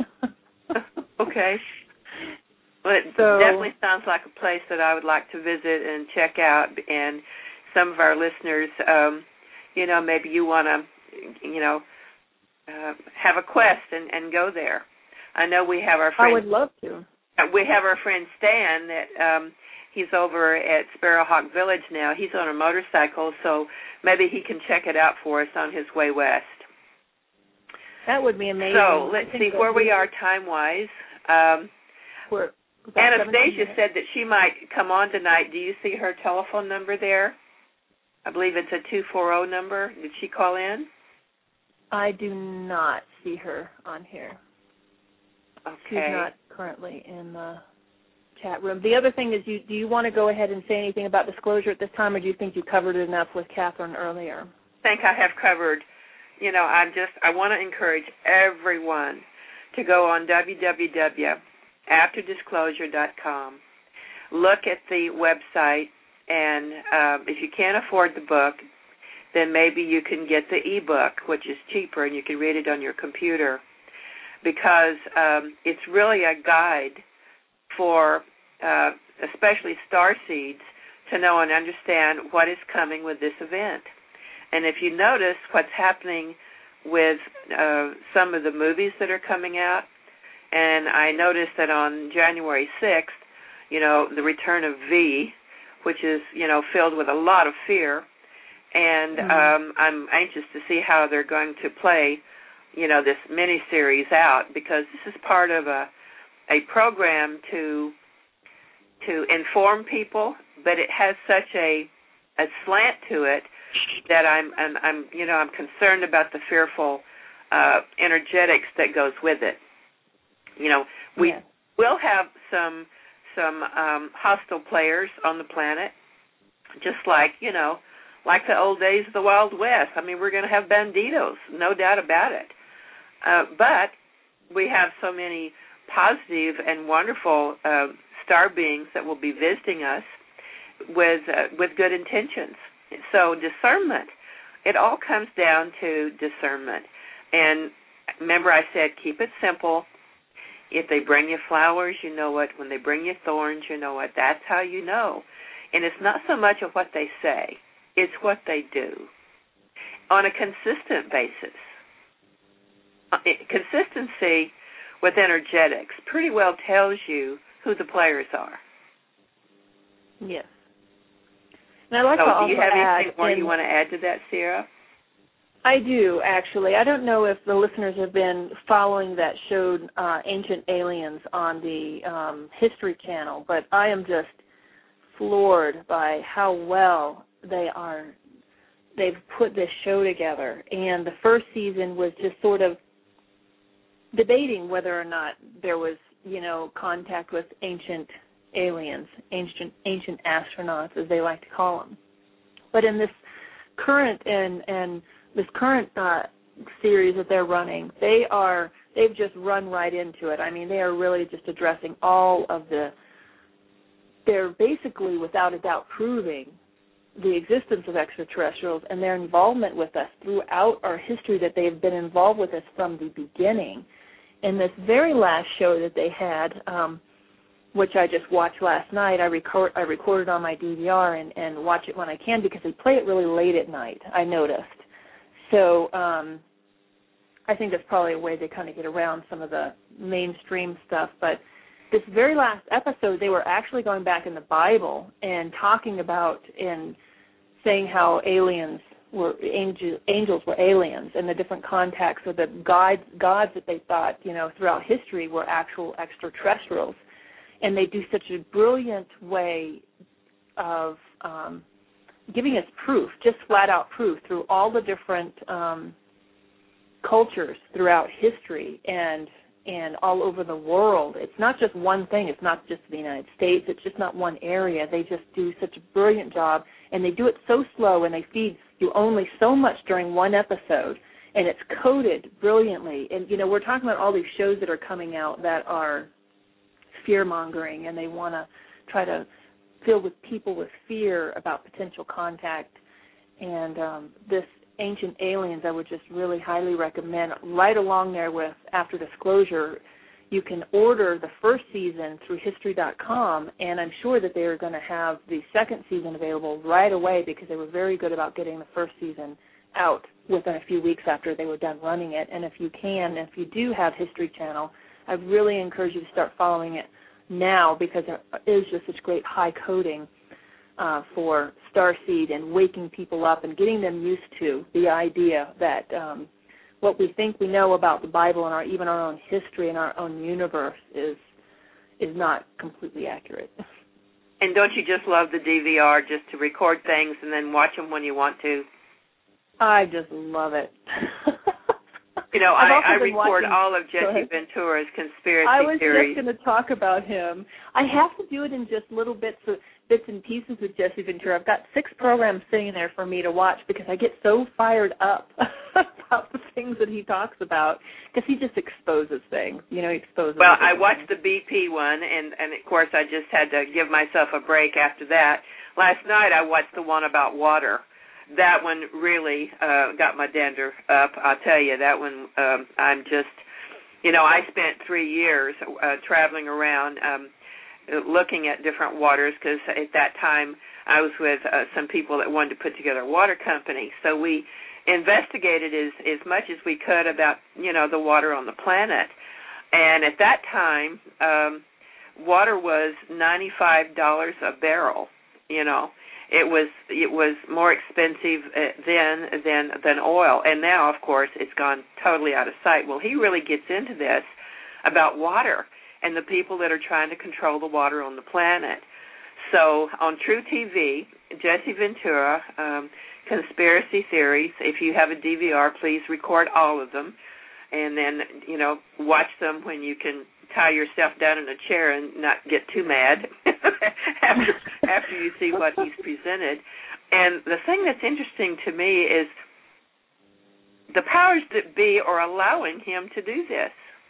Okay. Well, it so, definitely sounds like a place that I would like to visit and check out. And some of our listeners, um, you know, maybe you want to, you know, uh, have a quest and, and go there. I know we have our friend. I would love to. We have our friend Stan that um, he's over at Sparrowhawk Village now. He's on a motorcycle, so maybe he can check it out for us on his way west. That would be amazing. So let's see where we are time-wise. Um, We're Anastasia said that she might come on tonight. Do you see her telephone number there? I believe it's a two four zero number. Did she call in? I do not see her on here. Okay. She's not currently in the chat room. The other thing is, you, do you want to go ahead and say anything about disclosure at this time, or do you think you covered it enough with Catherine earlier? I think I have covered. You know, I'm just, I want to encourage everyone to go on w w w dot after disclosure dot com. Look at the website, and um, if you can't afford the book, then maybe you can get the e-book, which is cheaper, and you can read it on your computer, because um, it's really a guide for uh, especially starseeds to know and understand what is coming with this event. And if you notice what's happening with uh, some of the movies that are coming out, and I noticed that on January sixth, you know, the return of V, which is, you know, filled with a lot of fear, and mm-hmm. um, I'm anxious to see how they're going to play, you know, this mini-series out, because this is part of a a program to to inform people, but it has such a a slant to it that I'm, I'm, I'm you know, I'm concerned about the fearful uh, energetics that goes with it. You know, we yeah. will have some some um, hostile players on the planet, just like, you know, like the old days of the Wild West. I mean, we're going to have banditos, no doubt about it. Uh, but we have so many positive and wonderful uh, star beings that will be visiting us with uh, with good intentions. So discernment, it all comes down to discernment. And remember I said keep it simple. If they bring you flowers, you know what. When they bring you thorns, you know what. That's how you know. And it's not so much of what they say. It's what they do on a consistent basis. Consistency with energetics pretty well tells you who the players are. Yes. And I'd like so to also do you have anything add more in, you want to add to that, Sierra? I do, actually. I don't know if the listeners have been following that show, uh, Ancient Aliens, on the um, History Channel, but I am just floored by how well they are. They've put this show together. And the first season was just sort of debating whether or not there was, you know, contact with ancient aliens, ancient ancient astronauts, as they like to call them. But in this current and and this current uh, series that they're running, they are they've just run right into it. I mean, they are really just addressing all of the. They're basically, without a doubt, proving the existence of extraterrestrials and their involvement with us throughout our history, that they've been involved with us from the beginning. In this very last show that they had, um, which I just watched last night. I record I recorded on my D V R and, and watch it when I can because they play it really late at night, I noticed. So um, I think that's probably a way they kind of get around some of the mainstream stuff. But this very last episode, they were actually going back in the Bible and talking about and saying how aliens were angel, angels were aliens, and the different contacts or the gods gods that they thought, you know, throughout history were actual extraterrestrials. And they do such a brilliant way of um, giving us proof, just flat out proof, through all the different um, cultures throughout history and and all over the world. It's not just one thing. It's not just the United States. It's just not one area. They just do such a brilliant job, and they do it so slow, and they feed you only so much during one episode, and it's coded brilliantly. And, you know, we're talking about all these shows that are coming out that are fear-mongering, and they want to try to fill with people with fear about potential contact. And um, this Ancient Aliens, I would just really highly recommend. Right along there with After Disclosure, you can order the first season through history dot com, and I'm sure that they are going to have the second season available right away because they were very good about getting the first season out within a few weeks after they were done running it. And if you can, if you do have History Channel, I really encourage you to start following it now because there is just such great high coding Uh, for Starseed and waking people up and getting them used to the idea that um, what we think we know about the Bible and our, even our own history and our own universe is is not completely accurate. And don't you just love the D V R just to record things and then watch them when you want to? I just love it. You know, I, I record watching, all of Jesse Ventura's conspiracy I was theories. just going to talk about him. I have to do it in just little bits of bits and pieces with Jesse Ventura. I've got six programs sitting there for me to watch because I get so fired up about the things that he talks about because he just exposes things. You know, he exposes. Well, I watched the B P one, and, and, of course, I just had to give myself a break after that. Last night I watched the one about water. That one really uh, got my dander up. I'll tell you, that one, um, I'm just, you know, I spent three years uh, traveling around um, looking at different waters because at that time I was with uh, some people that wanted to put together a water company. So we investigated as, as much as we could about, you know, the water on the planet. And at that time, um, water was ninety-five dollars a barrel, you know. It was it was more expensive then than than oil, and now, of course, it's gone totally out of sight. Well, he really gets into this about water and the people that are trying to control the water on the planet. So on True T V, Jesse Ventura, um, conspiracy theories. If you have a D V R, please record all of them, and then you know watch them when you can tie yourself down in a chair and not get too mad after after you see what he's presented. And the thing that's interesting to me is the powers that be are allowing him to do this.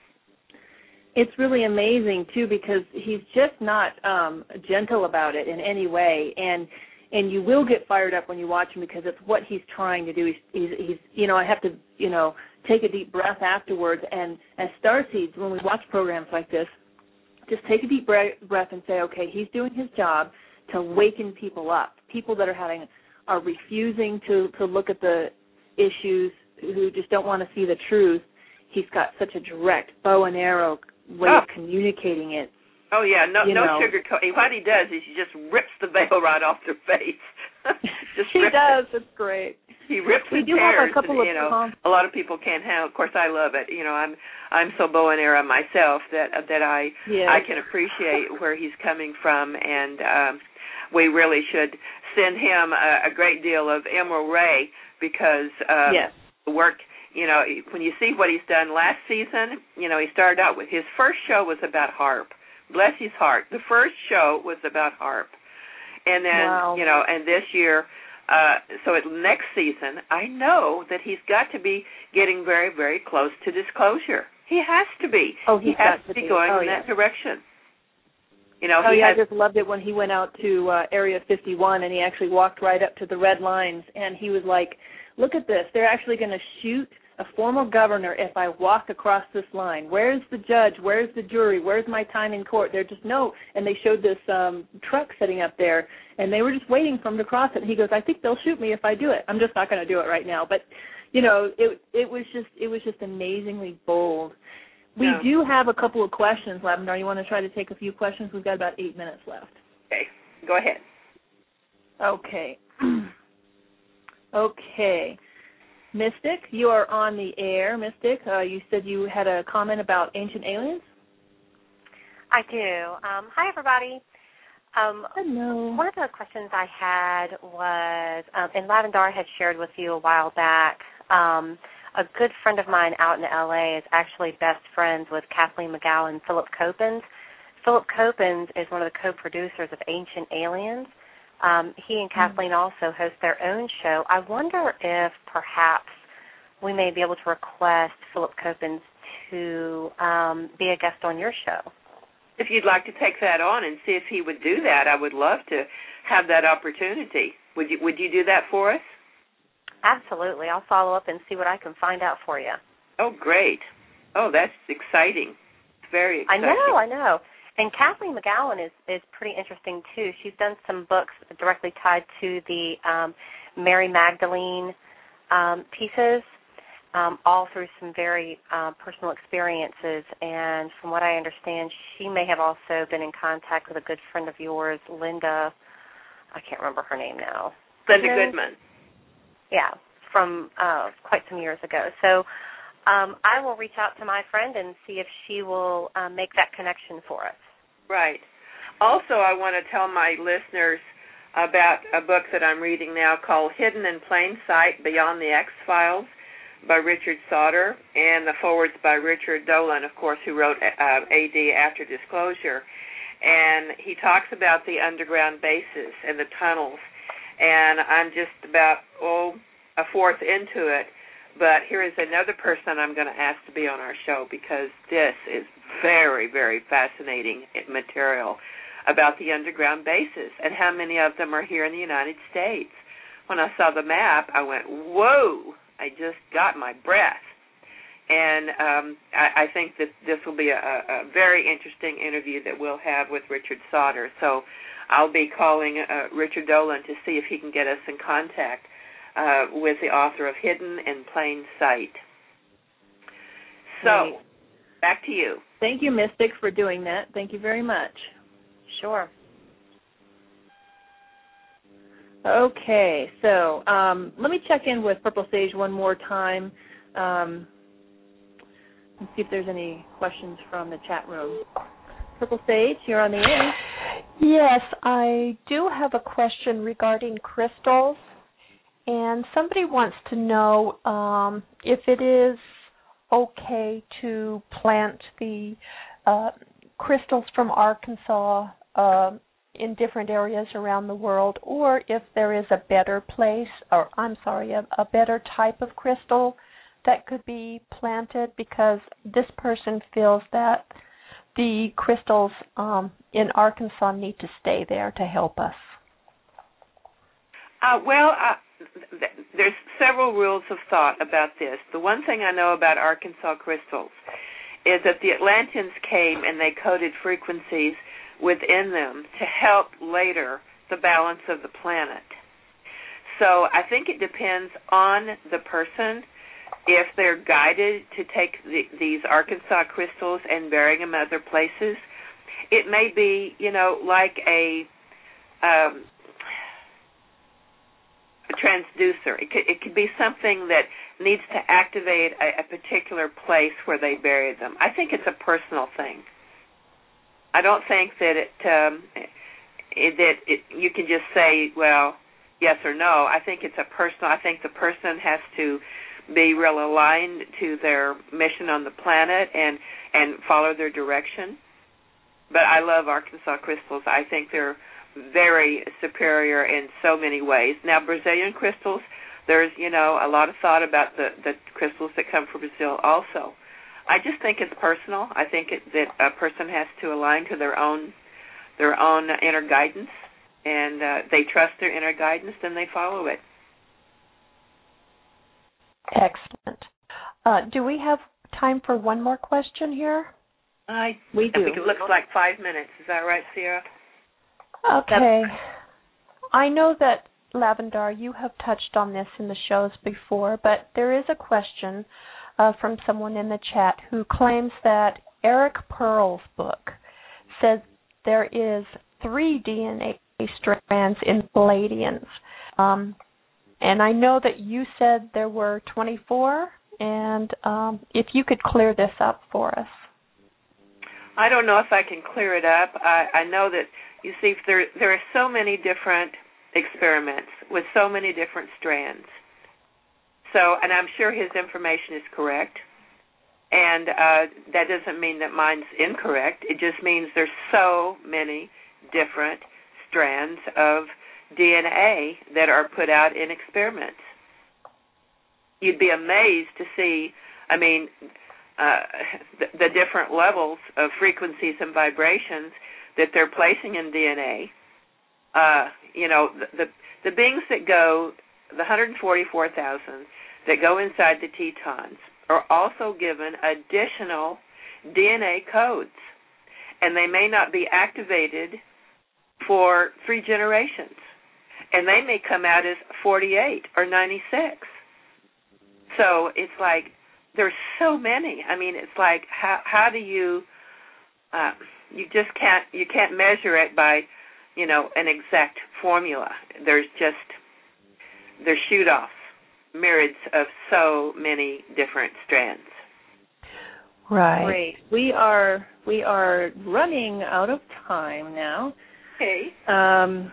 It's really amazing, too, because he's just not um, gentle about it in any way. And and you will get fired up when you watch him because it's what he's trying to do. He's, he's, he's you know, I have to, you know, take a deep breath afterwards. And as Starseeds, when we watch programs like this, just take a deep breath and say, okay, he's doing his job to waken people up. People that are having are refusing to, to look at the issues, who just don't want to see the truth. He's got such a direct bow and arrow way oh. of communicating it. Oh, yeah, no, no know. sugarcoat. What he does is he just rips the veil right off their face. just he does. It. It's great. He rips we and do tears. Have a couple and, of you know, com- a lot of people can't handle. Of course, I love it. You know, I'm I'm so bow and arrow myself that that I yes. I can appreciate where he's coming from, and um, we really should send him a, a great deal of Emerald Ray because um, yes. the work. You know, when you see what he's done last season, you know, he started out with his first show was about HAARP. Bless his heart. The first show was about HAARP. And then, wow. you know, and this year, uh, so at next season, I know that he's got to be getting very, very close to disclosure. He has to be. Oh, he has to to be, be going oh, in yeah. that direction. You know, oh, he yeah, has, I just loved it when he went out to uh, Area fifty-one and he actually walked right up to the red lines and he was like, look at this. They're actually going to shoot a formal governor if I walk across this line? Where's the judge? Where's the jury? Where's my time in court? They're just no. And they showed this um, truck sitting up there, and they were just waiting for him to cross it. And he goes, I think they'll shoot me if I do it. I'm just not going to do it right now. But, you know, it it was just it was just amazingly bold. We yeah. do have a couple of questions, Lavendar. You want to try to take a few questions? We've got about eight minutes left. Okay, go ahead. Okay. Okay. Mystic, you are on the air. Mystic, uh, you said you had a comment about ancient aliens? I do. Um, hi, everybody. Um, Hello. One of the questions I had was, um, and Lavendar had shared with you a while back, um, a good friend of mine out in L A is actually best friends with Kathleen McGowan and Philip Copens. Philip Copens is one of the co-producers of Ancient Aliens. Um, he and Kathleen also host their own show. I wonder if perhaps we may be able to request Philip Copens to um, be a guest on your show. If you'd like to take that on and see if he would do that, I would love to have that opportunity. Would you Would you do that for us? Absolutely. I'll follow up and see what I can find out for you. Oh, great. Oh, that's exciting. Very exciting. I know, I know. And Kathleen McGowan is, is pretty interesting, too. She's done some books directly tied to the um, Mary Magdalene um, pieces, um, all through some very uh, personal experiences. And from what I understand, she may have also been in contact with a good friend of yours, Linda. I can't remember her name now. Linda Goodman. Yeah, from uh, quite some years ago. So um, I will reach out to my friend and see if she will uh, make that connection for us. Right. Also, I want to tell my listeners about a book that I'm reading now called Hidden in Plain Sight, Beyond the X-Files by Richard Sauder, and the foreword's by Richard Dolan, of course, who wrote uh, A D After Disclosure. And he talks about the underground bases and the tunnels. And I'm just about, oh, a fourth into it. But here is another person I'm going to ask to be on our show because this is very, very fascinating material about the underground bases and how many of them are here in the United States. When I saw the map, I went, whoa, I just got my breath. And um, I, I think that this will be a, a very interesting interview that we'll have with Richard Sauder. So I'll be calling uh, Richard Dolan to see if he can get us in contact uh, with the author of Hidden in Plain Sight. So, Great. Back to you. Thank you, Mystic, for doing that. Thank you very much. Sure. Okay, so um, let me check in with Purple Sage one more time. Um, let's see if there's any questions from the chat room. Purple Sage, you're on the air. Yes, I do have a question regarding crystals, and somebody wants to know um, if it is okay to plant the uh, crystals from Arkansas uh, in different areas around the world, or if there is a better place, or I'm sorry, a, a better type of crystal that could be planted, because this person feels that the crystals um, in Arkansas need to stay there to help us. Uh, well, uh, th- there's several rules of thought about this. The one thing I know about Arkansas crystals is that the Atlanteans came and they coded frequencies within them to help later the balance of the planet. So I think it depends on the person. If they're guided to take the, these Arkansas crystals and bury them other places, it may be, you know, like a um, a transducer. It could, it could be something that needs to activate a, a particular place where they buried them. I think it's a personal thing. I don't think that it um, it, that it, you can just say, well, yes or no. I think it's a personal. I think the person has to be real aligned to their mission on the planet and, and follow their direction. But I love Arkansas crystals. I think they're very superior in so many ways. Now, Brazilian crystals, there's, you know, a lot of thought about the, the crystals that come from Brazil also. I just think it's personal. I think it, that a person has to align to their own their own inner guidance, and uh, they trust their inner guidance, then they follow it. Excellent. Uh, do we have time for one more question here? I, we do. I think it looks like five minutes. Is that right, Sierra? Okay. That's... I know that, Lavendar, you have touched on this in the shows before, but there is a question uh, from someone in the chat who claims that Eric Pearl's book says there is three D N A strands in Pleiadians. Um, and I know that you said there were twenty-four, and um, if you could clear this up for us. I don't know if I can clear it up. I, I know that, you see, there there are so many different experiments with so many different strands. So, and I'm sure his information is correct. And uh, that doesn't mean that mine's incorrect. It just means there's so many different strands of D N A that are put out in experiments. You'd be amazed to see, I mean, uh, the, the different levels of frequencies and vibrations that they're placing in D N A. Uh, you know, the, the the beings that go, the one hundred forty-four thousand that go inside the Tetons are also given additional D N A codes, and they may not be activated for three generations, and they may come out as forty-eight or ninety-six. So it's like there's so many. I mean, it's like how how do you uh, you just can't you can't measure it by, you know, an exact formula. There's just there's shoot-offs, myriads of so many different strands. Right. Great. We are we are running out of time now. Okay. Um,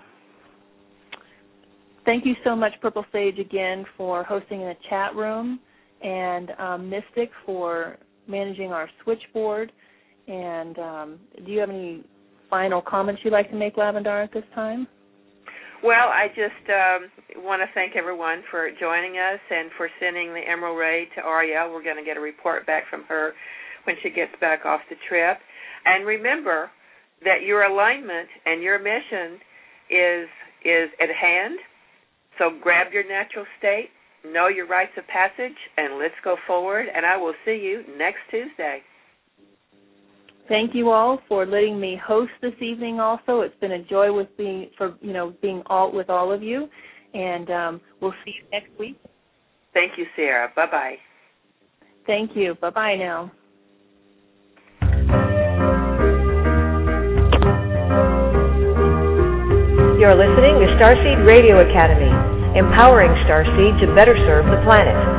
thank you so much, Purple Sage, again for hosting in the chat room, and um, Mystic for managing our switchboard. And um, do you have any final comments you'd like to make, Lavendar, at this time? Well, I just um, want to thank everyone for joining us and for sending the Emerald Ray to Ariel. We're going to get a report back from her when she gets back off the trip. And remember that your alignment and your mission is is at hand. So grab your natural state, know your rites of passage, and let's go forward. And I will see you next Tuesday. Thank you all for letting me host this evening. Also, it's been a joy with being for you know being all with all of you, and um, we'll see you next week. Thank you, Sarah. Bye bye. Thank you. Bye bye now. You're listening to Starseed Radio Academy, empowering Starseed to better serve the planet.